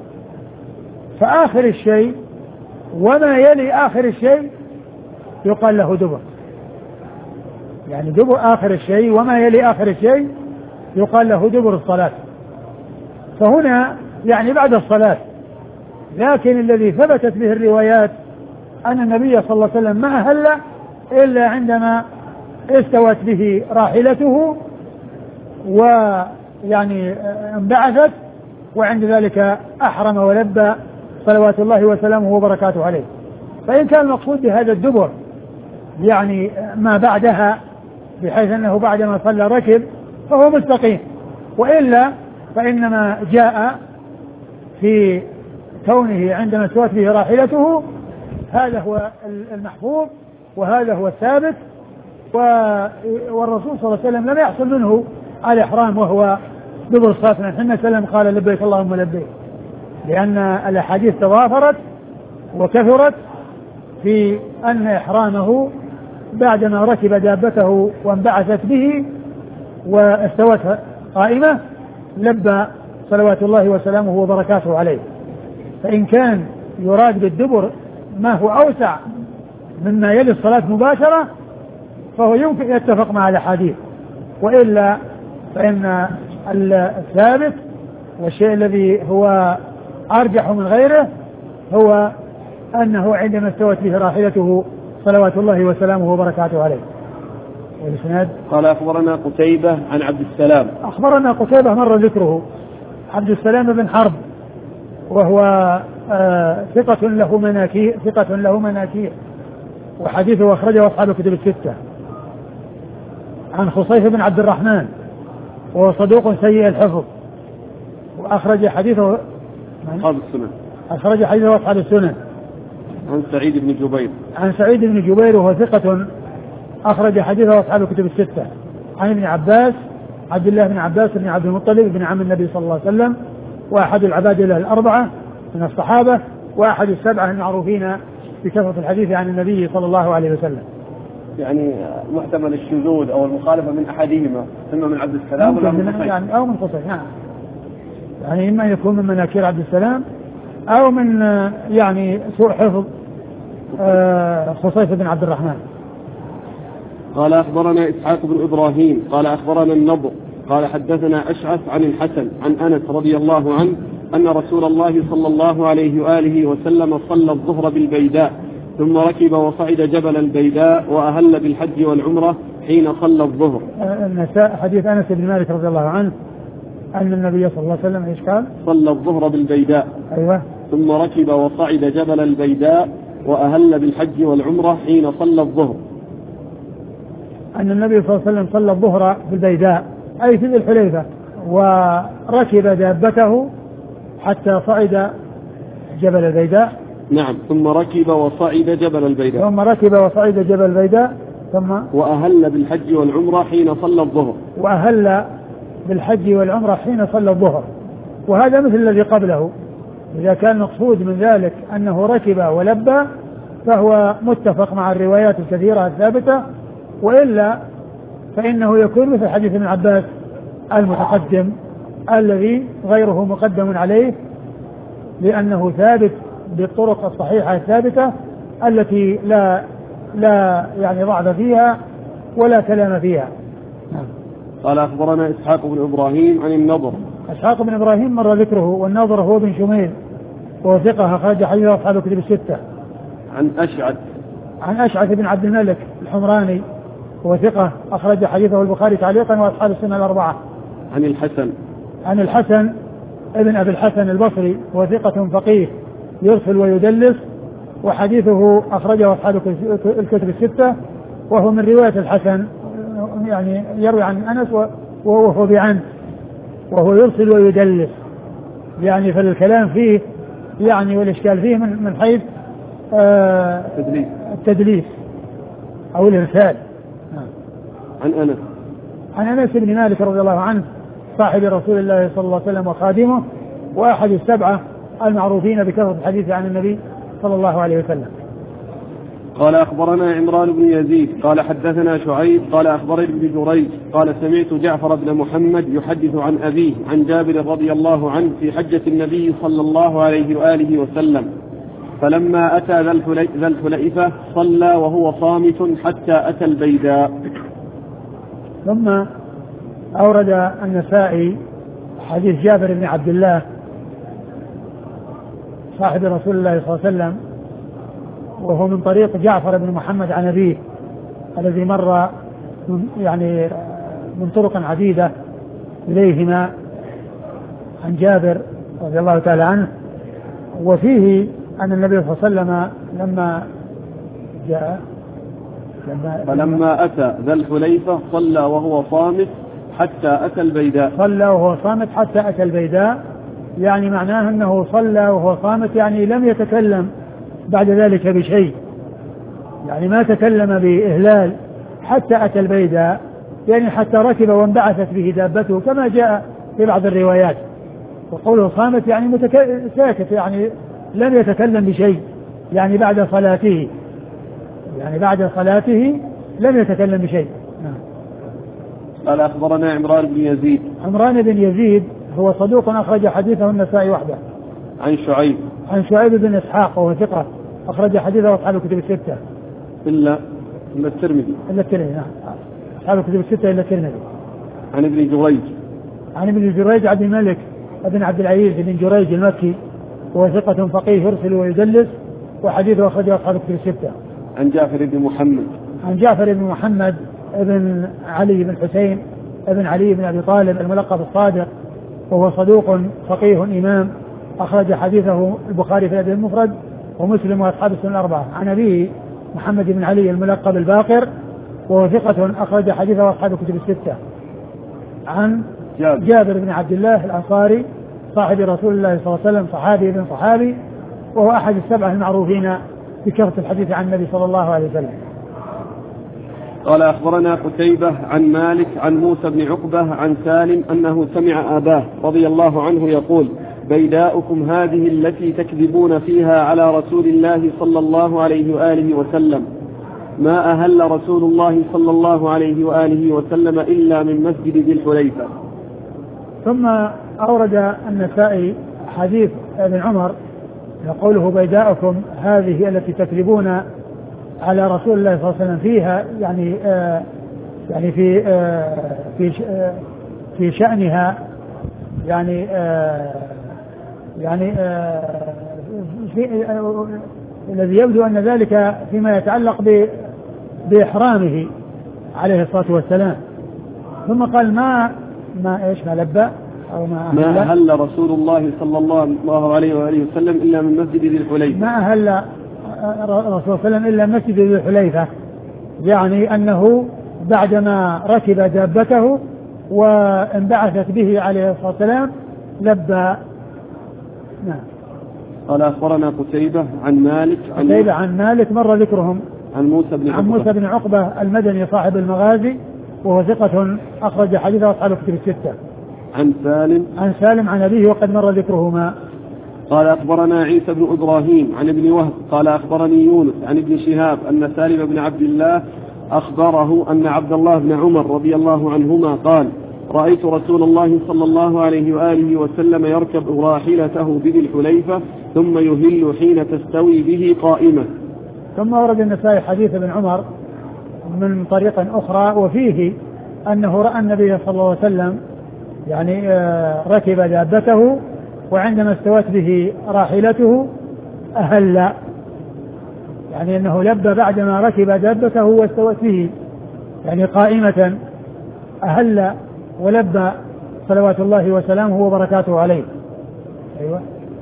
فآخر الشيء وما يلي آخر الشيء يقال له دبر، يعني دبر آخر الشيء وما يلي آخر الشيء يقال له دبر الصلاة. فهنا يعني بعد الصلاة، لكن الذي ثبتت به الروايات أن النبي صلى الله عليه وسلم ما أهل إلا عندما استوت به راحلته ويعني انبعثت، وعند ذلك أحرم ولبى صلوات الله وسلامه وبركاته عليه. فإن كان المقصود بهذا الدبر يعني ما بعدها، بحيث أنه بعدما صلى ركب، فهو مستقيم، وإلا فإنما جاء في كونه عندما استوت به راحلته، هذا هو المحفوظ وهذا هو الثابت. والرسول صلى الله عليه وسلم لم يحصل منه الإحرام وهو دبر الصلاة، حين سلم قال: لبيك اللهم لبيك، لأن الأحاديث تضافرت وكثرت في أن إحرامه بعدما ركب دابته وانبعثت به واستوت قائمة لبى صلوات الله وسلامه وبركاته عليه. فإن كان يراد بالدبر ما هو أوسع مما يلي الصلاة مباشرة، فهو يمكن يتفق مع الأحاديث، وإلا فإن الثابت والشيء الذي هو أرجح من غيره هو أنه عندما استوت به راحلته صلوات الله وسلامه وبركاته عليه. والإسناد قال: أخبرنا قتيبة عن عبد السلام. أخبرنا قتيبة مر ذكره، عبد السلام بن حرب، وهو ثقة له مناكير وحديثه أخرجه أصحاب الكتب الستة. عن خصيف بن عبد الرحمن، وهو صدوق سيء الحفظ، وأخرج حديثه أصحاب السنن. عن سعيد بن جبير وهو ثقة أخرج حديثه أصحاب الكتب الستة. عن ابن عباس عبد الله بن عباس بن عبد المطلب بن عم النبي صلى الله عليه وسلم، وأحد العبادلة الأربعة من الصحابة، وأحد السبعة المعروفين بكثرة الحديث عن النبي صلى الله عليه وسلم. يعني محتمل الشذوذ أو المخالفة من أحدهما، إما من عبد السلام أو من قصير، نعم، يعني إما يكون من مناكير عبد السلام أو من يعني سوء حفظ خصيف بن عبد الرحمن. قال أخبرنا إسحاق بن إبراهيم قال أخبرنا النضر قال حدثنا أشعث عن الحسن عن أنس رضي الله عنه أن رسول الله صلى الله عليه وآله وسلم صلى الظهر بالبيداء ثم ركب وصعد جبل البيداء وأهل بالحج والعمرة حين صلى الظهر. حديث أنس بن مالك رضي الله عنه أن النبي صلى الله عليه وسلم إيش قال؟ صلى الظهر بالبيداء. أيوة. ثم ركب وصعد جبل البيداء وأهل بالحج والعمرة حين صلى الظهر. أن النبي صلى الله عليه وسلم صلى الظهر بالبيداء أي في ذي الحليفة وركب دابته حتى صعد جبل البيداء. نعم. ثم ركب وصعد جبل البيداء. ثم ركب وصعد جبل البيداء ثم وأهل بالحج والعمرة حين صلى الظهر. وأهل بالحج والعمرة حين صلى الظهر. وهذا مثل الذي قبله. إذا كان المقصود من ذلك أنه ركب ولبى فهو متفق مع الروايات الكثيرة الثابتة، وإلا فإنه يكون مثل حديث ابن عباس المتقدم الذي غيره مقدم عليه، لأنه ثابت بالطرق الصحيحة الثابتة التي لا يعني ضعف فيها ولا كلام فيها. قال أخبرنا إسحاق بن إبراهيم عن النضر. إسحاق بن إبراهيم مر ذكره، والنضر هو بن شميل وهو ثقة أخرج حديث أصحاب الكتب الستة. عن أشعث بن عبد الملك الحمراني هو ثقة أخرج حديثه البخاري تعليقا وأصحاب السنة الأربعة. عن الحسن ابن أبي الحسن البصري هو ثقة فقيه يرسل ويدلس، وحديثه أخرجه أصحاب الكتب الستة، وهو من رواية الحسن يعني يروي عن أنس وهو بعنه وهو يرسل ويدلس، يعني فالكلام فيه يعني والإشكال فيه من حيث التدليس أو الإرسال. عن أنس بن مالك رضي الله عنه صاحب رسول الله صلى الله عليه وسلم وخادمه وأحد السبعة المعروفين بكثرة الحديث عن النبي صلى الله عليه وسلم. قال أخبرنا عمران بن يزيد قال حدثنا شعيب قال أخبرني ابن جريج قال سمعت جعفر بن محمد يحدث عن أبيه عن جابر رضي الله عنه في حجة النبي صلى الله عليه وآله وسلم فلما أتى ذا الحليفة صلى وهو صامت حتى أتى البيداء. ثم أورد النسائي حديث جابر بن عبد الله صاحب رسول الله صلى الله عليه وسلم، وهو من طريق جعفر بن محمد عن أبيه الذي مر يعني من طرق عديدة إليهما عن جابر رضي الله تعالى عنه. وفيه أن النبي صلى الله عليه وسلم فلما أتى ذا الحليفة صلى وهو صامت حتى أتى البيداء. صلى وهو صامت حتى أتى البيداء، يعني معناه أنه صلى وهو صامت يعني لم يتكلم بعد ذلك بشيء، يعني ما تكلم بإهلال حتى أتى البيداء، يعني حتى ركب وانبعثت به دابته كما جاء في بعض الروايات. وقوله صامت يعني ساكت، يعني لم يتكلم بشيء، يعني بعد صلاته لم يتكلم بشيء. قال أخبرنا عمران بن يزيد هو صدوق أخرج حديثه النسائي وحده. عن شعيب بن إسحاق وهو ثقة أخرج حديثه أصحاب الكتب الستة إلا الترمذي. نعم، أصحاب الكتب الستة إلا الترمذي. عن ابن جريج عبد الملك بن عبد العزيز بن جريج المكي وهو ثقة فقيه يرسل ويدلس، وحديثه أخرجه أصحاب الكتب الستة. عن جعفر بن محمد ابن علي بن حسين ابن علي بن أبي طالب الملقب الصادق، وهو صدوق فقيه إمام أخرج حديثه البخاري في الأدب المفرد ومسلم وأصحاب السنن الأربعة. عن أبيه محمد بن علي الملقب الباقر وهو ثقة أخرج حديثه أصحاب الكتب الستة. عن جابر بن عبد الله الأنصاري صاحب رسول الله صلى الله عليه وسلم صحابي بن صحابي، وهو أحد السبعة المعروفين بكثرة الحديث عن النبي صلى الله عليه وسلم. قال أخبرنا قتيبة عن مالك عن موسى بن عقبة عن سالم أنه سمع أباه رضي الله عنه يقول: بيداؤكم هذه التي تكذبون فيها على رسول الله صلى الله عليه وآله وسلم، ما أهل رسول الله صلى الله عليه وآله وسلم إلا من مسجد ذي الحليفة. ثم أورد النسائي حديث ابن عمر قوله بيداءكم هذه التي تكذبون على رسول الله صلى الله عليه وسلم فيها، يعني في شأنها، الذي يبدو أن ذلك فيما يتعلق بإحرامه عليه الصلاة والسلام. ثم قال ما لبى أو ما أهل رسول الله صلى الله عليه وآله وسلم إلا من مسجد ذي الحليفة. ما أهل رسول الله صلى الله عليه وسلم إلا من مسجد ذي الحليفة، يعني أنه بعدما ركب دابته وانبعثت به عليه الصلاة والسلام لبى. نعم. قال أخبرنا قتيبة عن مالك مر ذكرهم، عن موسى بن عقبة المدني صاحب المغازي وهو ثقة أخرج حديثه أصحاب الكتب الستة. عن سالم عن أبيه وقد مر ذكرهما. قال أخبرنا عيسى بن إبراهيم عن ابن وهب قال أخبرني يونس عن ابن شهاب أن سالم بن عبد الله أخبره أن عبد الله بن عمر رضي الله عنهما قال رأيت رسول الله صلى الله عليه وآله وسلم يركب راحلته بذي الحليفة ثم يهل حين تستوي به قائمة. ثم ورد النسائي حديث ابن عمر من طريق أخرى وفيه أنه رأى النبي صلى الله عليه وسلم يعني ركب دابته وعندما استوت به راحلته أهل، يعني أنه لبى بعدما ركب دابته واستوت به يعني قائمة، أهل ولبى صلوات الله وسلامه وبركاته عليه. أيوة.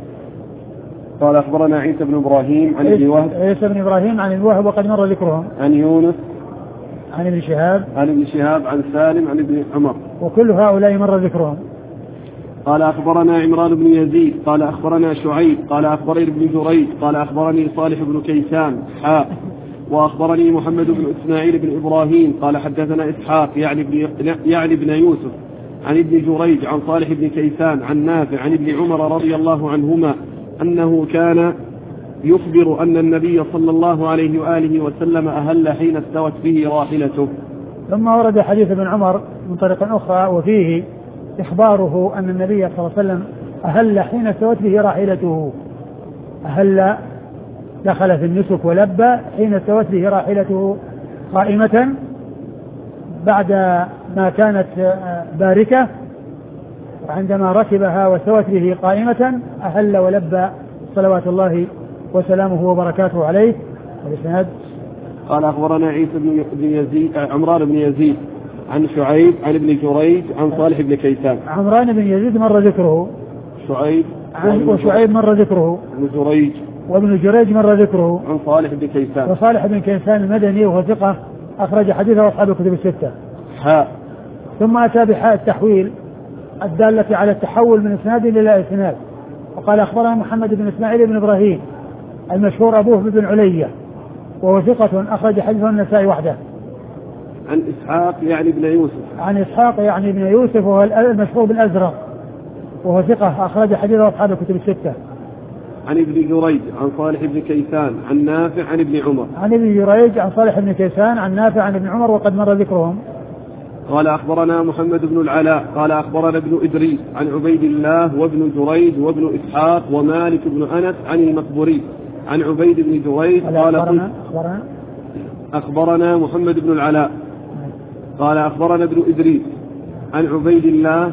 قال أخبرنا عيسى بن إبراهيم عن ابن وهب عن ابن وهب وقد مر ذكرهم. عن يونس عن ابن شهاب عن سالم عن ابن عمر وكل هؤلاء مر ذكرهم. قال أخبرنا عمران بن يزيد قال أخبرنا شعيب قال أخبرني ابن جريج قال أخبرني صالح بن كيسان وأخبرني محمد بن إسماعيل بن إبراهيم قال حدثنا إسحاق يعني ابن يوسف عن ابن جريج عن صالح بن كيسان عن نافع عن ابن عمر رضي الله عنهما أنه كان يخبر أن النبي صلى الله عليه وآله وسلم أهل حين استوت به راحلته. ثم ورد حديث ابن عمر من طريق أخرى وفيه إخباره أن النبي صلى الله عليه وسلم أهل حين استوت به راحلته، أهل دخل في النسك ولبى حين استوت به راحلته قائمة بعد ما كانت باركة، وعندما ركبها واستوت به قائمة أهل ولبى صلوات الله وسلامه وبركاته عليه. والإسناد قال أخبرنا عيسى بن يزيد عمران بن يزيد عن شعيب عن ابن جريج عن صالح بن كيسان. عمران بن يزيد مر ذكره. وشعيب مر ذكره. وابن جريج مر ذكره. عن صالح بن كيسان. وصالح بن كيسان المدني وهو ثقة أخرج حديثه أصحاب الكتب الستة. ثم أتى بحاء التحويل الدالة على التحول من إسناد إلى إسناد. وقال أخبرنا محمد بن إسماعيل بن إبراهيم المشهور أبوه بن علية وهو ثقة أخرج حديثه النسائي وحده. عن إسحاق يعني ابن يوسف وهو المشهور بالأزرق وهو ثقة أخرج حديثه أصحاب الكتب الستة. عن ابن جريج عن صالح بن كيسان عن نافع عن ابن عمر. عن ابن جريج عن صالح بن كيسان عن نافع عن ابن عمر وقد مر ذكرهم. قال أخبرنا محمد بن العلاء قال أخبرنا ابن إدريس عن عبيد الله وابن جريج وابن إسحاق ومالك بن أنس عن المقبوري عن عبيد بن جريج قال أخبرنا محمد بن العلاء قال أخبرنا ابن إدريس عن عبيد الله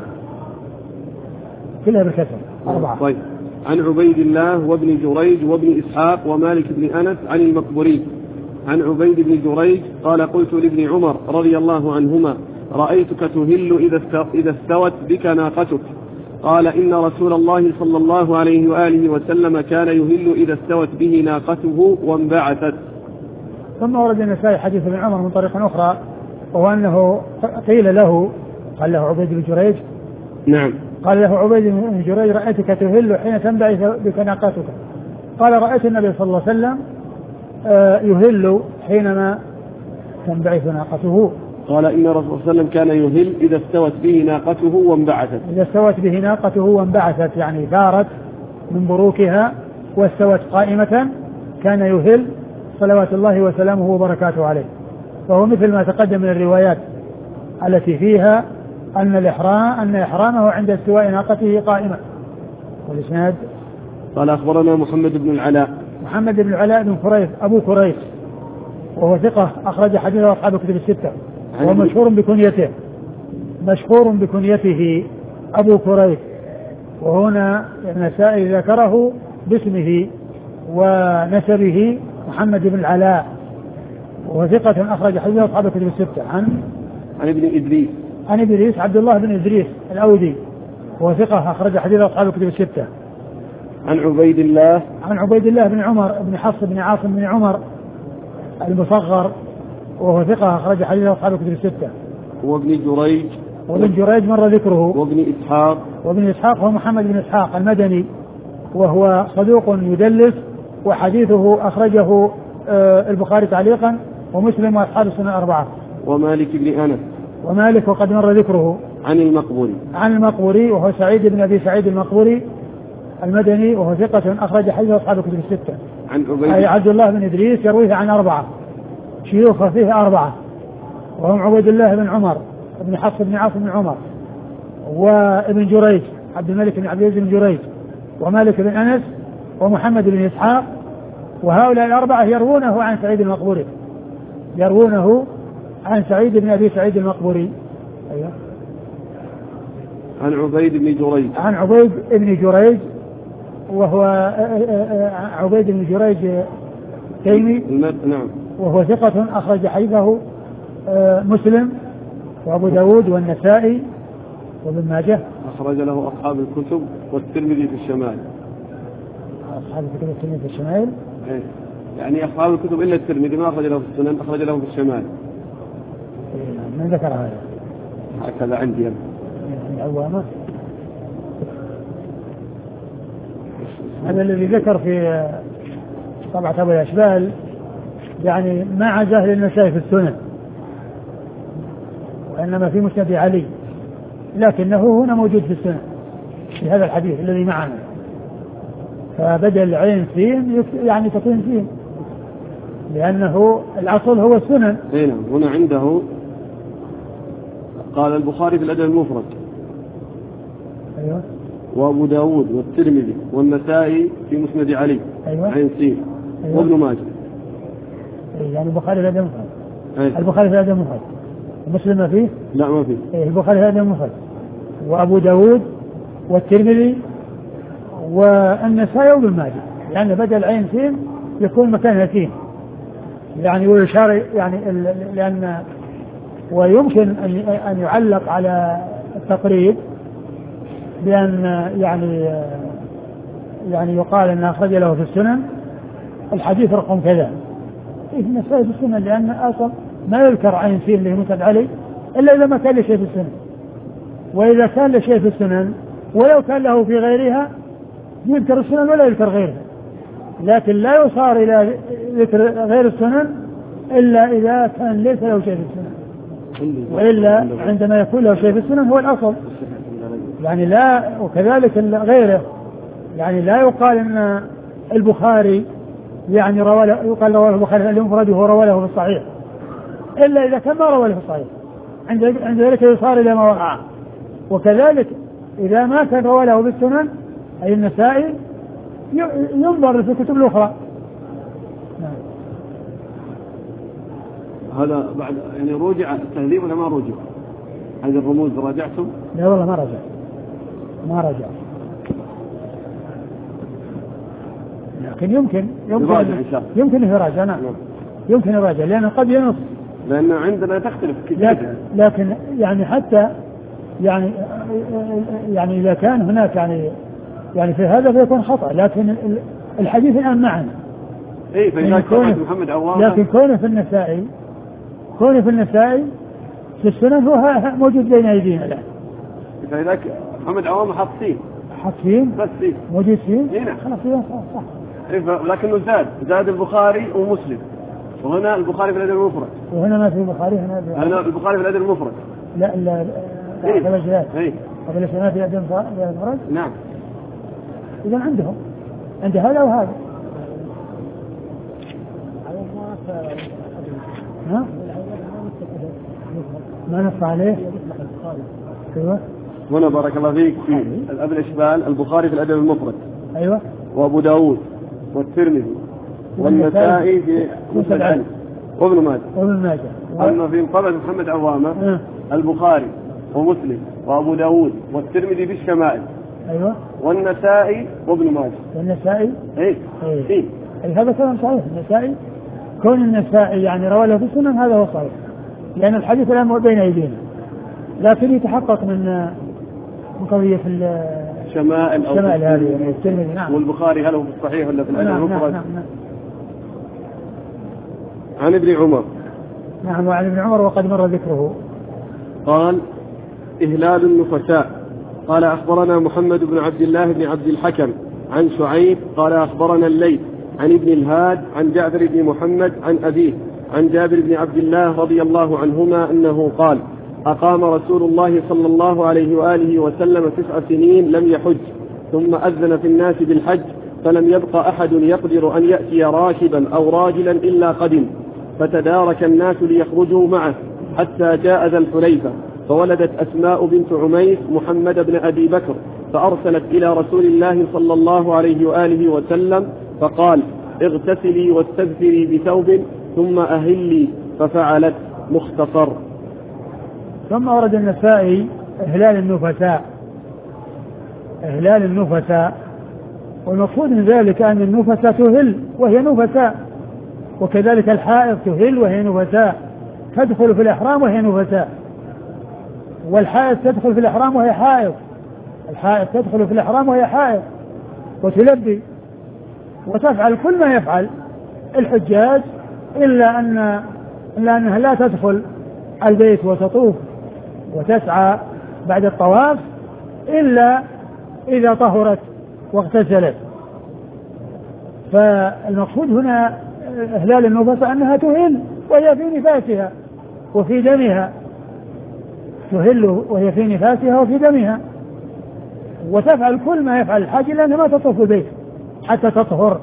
كلها بالكسر 4. طيب. عن عبيد الله وابن جريج وابن إسحاق ومالك بن أنس عن المقبوري عن عبيد بن جريج قال قلت لابن عمر رضي الله عنهما رأيتك تهل إذا استوت بك ناقتك قال إن رسول الله صلى الله عليه وآله وسلم كان يهل إذا استوت به ناقته وانبعثت. ثم ورد النسائي حديث ابن عمر من طريق أخرى وهو أنه قيل له قال له عبيد بن جريج نعم قال له عبيد بن جريج رأيتك تهل حين تنبعث بك ناقتك قال رأيت النبي صلى الله عليه وسلم يهل حينما تنبعث ناقته. قال إن الرسول صلى الله عليه وسلم كان يهل إذا استوت به ناقته وانبعثت. إذا استوت به ناقته وانبعثت يعني دارت من بروكها واستوت قائمة كان يهل صلوات الله وسلامه وبركاته عليه. فهو مثل ما تقدم من الروايات التي فيها أن إحرامه عند استواء ناقته قائمة. والإسناد قال أخبرنا محمد بن العلاء. محمد بن العلاء بن قريش أبو قريش وهو ثقة أخرج حديثه أصحاب الكتب الستة ومشهور بكنيته أبو قريش. وهنا النسائي ذكره باسمه ونسبه محمد بن العلاء وهو ثقة أخرج حديثه أصحاب الكتب الستة عن ابن إدريس عبد الله بن إدريس الأودي وهو ثقة أخرج حديثه أصحاب الكتب الستة. عن عبيد الله بن عمر بن حفص بن عاصم بن عمر المصغر وهو ثقة أخرج حديثه أصحاب الكتب الستة. وابن جريج مر ذكره. وابن إسحاق هو محمد بن إسحاق المدني وهو صدوق يدلس وحديثه أخرجه البخاري تعليقا ومسلم وأصحاب السنن الأربعة. ومالك وقد مر ذكره. عن المقبوري وهو سعيد بن أبي سعيد المقبوري المدني وهو ثقة أخرج حديثه أصحاب الكتب الستة. أي عبد الله بن إدريس يرويه عن 4 شيوخ فيه 4 وهم عبيد الله بن عمر بن حفص بن عاصم بن عمر وابن جريج عبد الملك بن عبد العزيز بن جريج ومالك بن أنس ومحمد بن إسحاق. وهؤلاء 4 يروونه عن سعيد المقبوري سعيد بن أبي سعيد المقبوري. أيوة. عن عبيد بن جريج وهو عبيد بن جريج تيمي نعم وهو ثقة أخرج حديثه مسلم وأبو داود والنسائي وابن ماجه. أخرج له أصحاب الكتب والترمذي في الشمال. أصحاب الكتب والترمذي في الشمال يعني أصحاب الكتب إلا الترمذي ما أخرج له في السنن أخرج له في الشمال. من ذكر هذا؟ هكذا عندي يعني عوامة. هذا الذي ذكر في طبعة أبو الأشبال يعني ما عزاه للنسائي في السنن وإنما في مسند علي لكنه هنا موجود في السنن في هذا الحديث الذي معنا. فبدل عين سين يعني تكون سين لأنه الأصل هو السنن. هنا عنده قال البخاري في الأدب المفرد. أيوة. وأبو داود والترمذي والنسائي في مسند علي. أيوة. عين سين. أيوة. وابن ماجه. يعني البخاري في الأدب المفرد. البخاري في الأدب المفرد. مسلم ما فيه؟ لا ما فيه. البخاري في الأدب المفرد وأبو داود والترمذي والنسائي وابن ماجه يعني بدل عين سين يكون مكانها سين يعني ويشار يعني لأن ويمكن أن يعلق على التقريب بأن يعني يقال أن أخرج له في السنن الحديث رقم كذا في النسائي في السنن لأن أصلا ما يذكر عين سين اللي مسند عليه إلا إذا ما كان له شيء في السنن. وإذا كان له شيء في السنن ولو كان له في غيرها يذكر السنن ولا يذكر غيرها لكن لا يصار إلى ذكر غير السنن إلا إذا كان ليس له شيء في السنن وإلا عندما يكون له شيء في السنن هو الأصل يعني لا. وكذلك غيره يعني لا يقال أن البخاري يعني يقال رواه البخاري المفرد وهو رواه له في الصحيح إلا إذا كان ما رواه له في الصحيح عند ذلك يصار إلى ما وقع. وكذلك إذا ما كان رواه له في السنن أي النسائي ينظر في الكتب الأخرى. هذا بعد يعني رجع التهذيب ولا ما رجع؟ هذه الرموز راجعتم؟ لا والله ما رجع لكن يمكن يراجع. نعم يمكن يراجع لأنه قد ينص لأن عندنا تختلف كثير لكن يعني حتى يعني إذا كان هناك يعني في هذا فيكون خطأ لكن الحديث الآن معنا. فإذا كان محمد عوام لكن كونه في النسائي في السنن هو موجود بين أيدينا الآن. فإذا محمد عوام حاطين بس موجود فيه خلاص صح. لكنه زاد البخاري ومسلم وهنا البخاري في الأدب المفرد وهنا ما في البخاري هنا البخاري في الأدب المفرد لا قبل السنة في الأدب المفرد. نعم إذا عند هذا وهذا ما نص عليه. أيوة. هنا بارك الله فيك في الأب الإشبال البخاري في الأدب المفرد. أيوة. وأبو داود والترمذي والنسائي في مسند العلم وابن ماجه. أما في طبعة محمد عوامة البخاري ومسلم وأبو داود والترمذي بالشمائل. أيوة. والنسائي وابن ماجه. والنسائي إيه. هذا كلام صحيح. النسائي كون النسائي يعني رواه له في السنن هذا هو صحيح، لأن الحديث الآن بين أيدينا، لكن يتحقق من قضية الشمائل هذه يعني الترمذي. نعم. والبخاري هل هو في الصحيح ولا في الأدب المفرد؟ نعم. عن ابن عمر. نعم. وعن ابن عمر وقد مر ذكره. قال: إهلال النفساء. قال: أخبرنا محمد بن عبد الله بن عبد الحكم عن شعيب قال: أخبرنا الليث عن ابن الهاد عن جعفر بن محمد عن أبيه عن جابر بن عبد الله رضي الله عنهما أنه قال: أقام رسول الله صلى الله عليه وآله وسلم 9 سنين لم يحج، ثم أذن في الناس بالحج، فلم يبق أحد يقدر أن يأتي راكبا أو راجلا إلا قدم، فتدارك الناس ليخرجوا معه حتى جاء ذا الحليفة، فولدت أسماء بنت عميس محمد بن أبي بكر، فأرسلت إلى رسول الله صلى الله عليه وآله وسلم فقال: اغتسلي واستغفري بثوب ثم أهلي، ففعلت. مختصر. ثم ورد النسائي إهلال النفساء، والمقصود من ذلك أن النفساء تهل وهي نفساء، وكذلك الحائض تهل وهي نفساء، تدخل في الإحرام وهي نفساء، والحائض تدخل في الإحرام وهي حائض، الحائض تدخل في الإحرام وهي حائض وتلبي وتفعل كل ما يفعل الحجاج، إلا أنها لا تدخل البيت وتطوف وتسعى بعد الطواف إلا إذا طهرت واغتسلت. فالمقصود هنا إهلال النفس أنها تهل وهي في نفاسها وفي دمها، تهل وهي في نفاسها وفي دمها، وتفعل كل ما يفعل الحاج لأنها ما تطوف البيت حتى تطهر.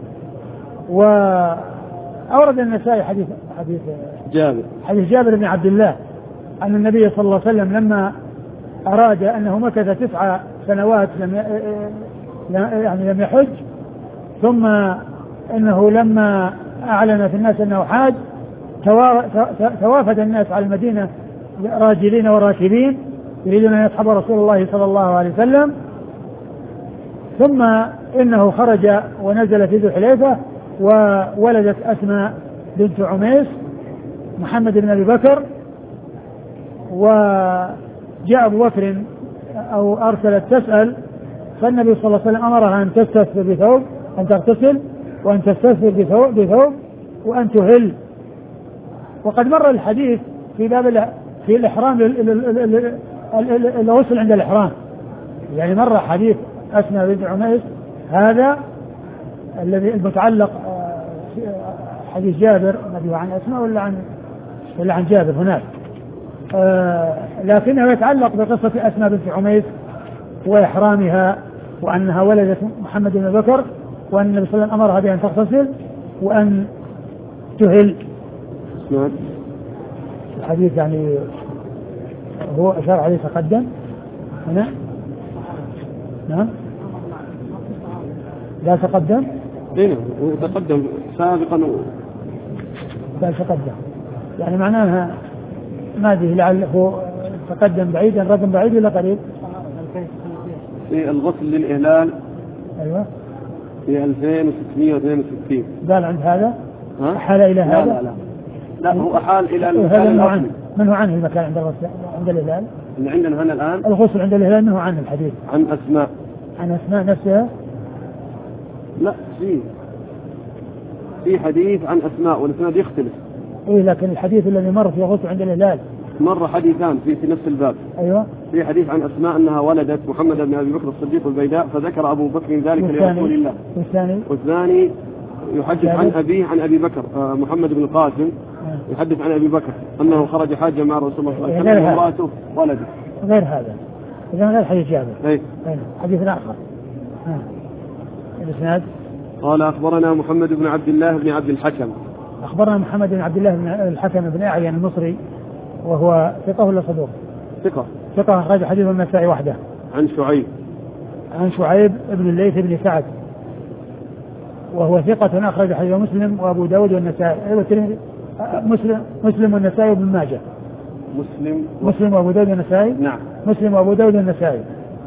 وأورد النسائي حديث جابر بن عبد الله أن النبي صلى الله عليه وسلم لما أراد أنه مكث 9 سنوات لم يحج، ثم إنه لما أعلن في الناس أنه حاج توافد الناس على المدينة راجلين وراكبين يريدون أن يصحبوا رسول الله صلى الله عليه وسلم، ثم إنه خرج ونزل في ذو الحليفة، وولدت أسماء بنت عميس محمد بن أبي بكر، وجاء أبو بكر أو أرسلت تسأل، فالنبي صلى الله عليه وسلم أمرها أن تستثفر بثوب، أن تغتسل وأن تستثفر بثوب وأن تهل. وقد مر الحديث في باب في الإحرام الغسل عند الإحرام، يعني مر حديث أسماء بنت عميس هذا الذي المتعلق حديث جابر الذي عن أسماء ولا عن جابر هناك، لكنه يتعلق بقصة أسماء بنت عميس وإحرامها، وأنها ولدت محمد بن بكر، وأن النبي صلى الله عليه وسلم أمرها بأن تغتسل وأن تهل. الحديث يعني هو أشار عليه تقدم هنا. نعم لا تقدم تقدم سابقا لا تقدم، يعني معناها ما أدري لعله تقدم بعيدا رقم بعيد ولا قريب. في الغسل للإهلال أيوة في 2662 قال عند هذا أحال إلى هذا. لا هو أحال إلى المكان الأصلي. من هو عنه المكان عند الغسل عند الهلال اللي عندنا هنا الآن الغسل عند الهلال، من هو عنه الحديث عن أسماء نفسها. لا في حديث عن أسماء والإسناد يختلف. إيه لكن الحديث الذي مر في غسل عند الهلال مر حديثان في نفس الباب. أيوة في حديث عن أسماء أنها ولدت محمد بن أبي بكر الصديق البيداء، فذكر أبو بكر ذلك لرسول الله. والثاني يحدث عن أبيه عن أبي بكر محمد بن القاسم يحدث عن أبي بكر أنه خرج حاجة مع رسول الله صلى الله عليه وسلم وامرأته ولدت. غير هذا، إذا غير حديث جابر. حديث آخر. الإسناد قال: أخبرنا محمد بن عبد الله بن عبد الحكم. أخبرنا محمد بن عبد الله بن الحكم بن أعين المصري، وهو ثقة ولا صدوق؟ ثقة أخرج حديث النسائي وحده. عن شعيب بن الليث بن سعد وهو ثقة أخرج حديثه مسلم وأبو داود والنسائي مسلم والنسائي وابن ماجه. مسلم وأبو داود والنسائي. نعم. مسلم وأبو داود والنسائي.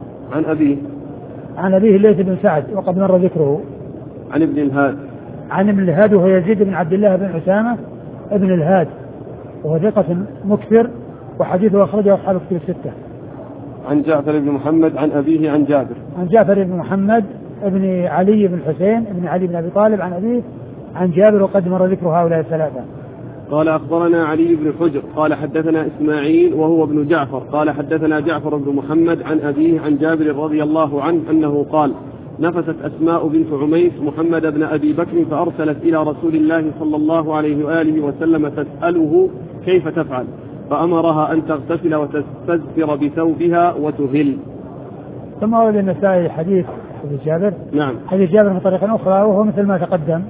عن أبيه الليث بن سعد وقد مر ذكره. عن ابن الهاد وهو يزيد بن عبد الله بن أسامة ابن الهاد وهو ثقة مكثر وحديثه أخرجه أصحاب الكتب الستة. عن جعفر بن محمد عن أبيه عن جابر. عن جعفر بن محمد ابن علي بن الحسين ابن علي بن أبي طالب عن أبيه عن جابر وقد مر ذكر هؤلاء الثلاثة. قال أخبرنا علي بن حجر قال حدثنا إسماعيل وهو ابن جعفر قال حدثنا جعفر بن محمد عن أبيه عن جابر رضي الله عنه أنه قال نفست أسماء بنت عميس محمد بن أبي بكر فأرسلت إلى رسول الله صلى الله عليه وآله وسلم تسأله كيف تفعل فأمرها أن تغتسل وتستزفر بثوبها وتهل. ثم ورد النسائي حديث جابر. نعم. حديث جابر من طريق أخرى وهو مثل ما تقدم.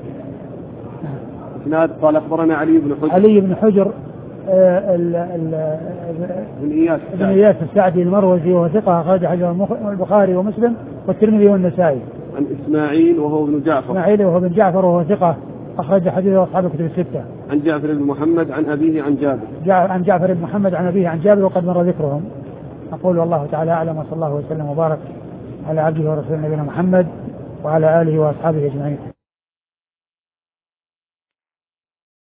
قال أخبرنا علي بن حجر بن إياس السعدي المروزي وهو ثقة أخرج حديثه البخاري ومسلم والترمذي والنسائي. عن إسماعيل وهو ابن جعفر وهو ثقة أخرج حديثه أصحاب الكتب الستة. عن جعفر بن محمد عن أبيه عن جابر. عن جعفر بن محمد عن أبيه عن جابر وقد مر ذكرهم. أقول والله تعالى أعلم وصلى الله وسلم وبارك على عبده ورسوله نبينا محمد وعلى آله وأصحابه أجمعين.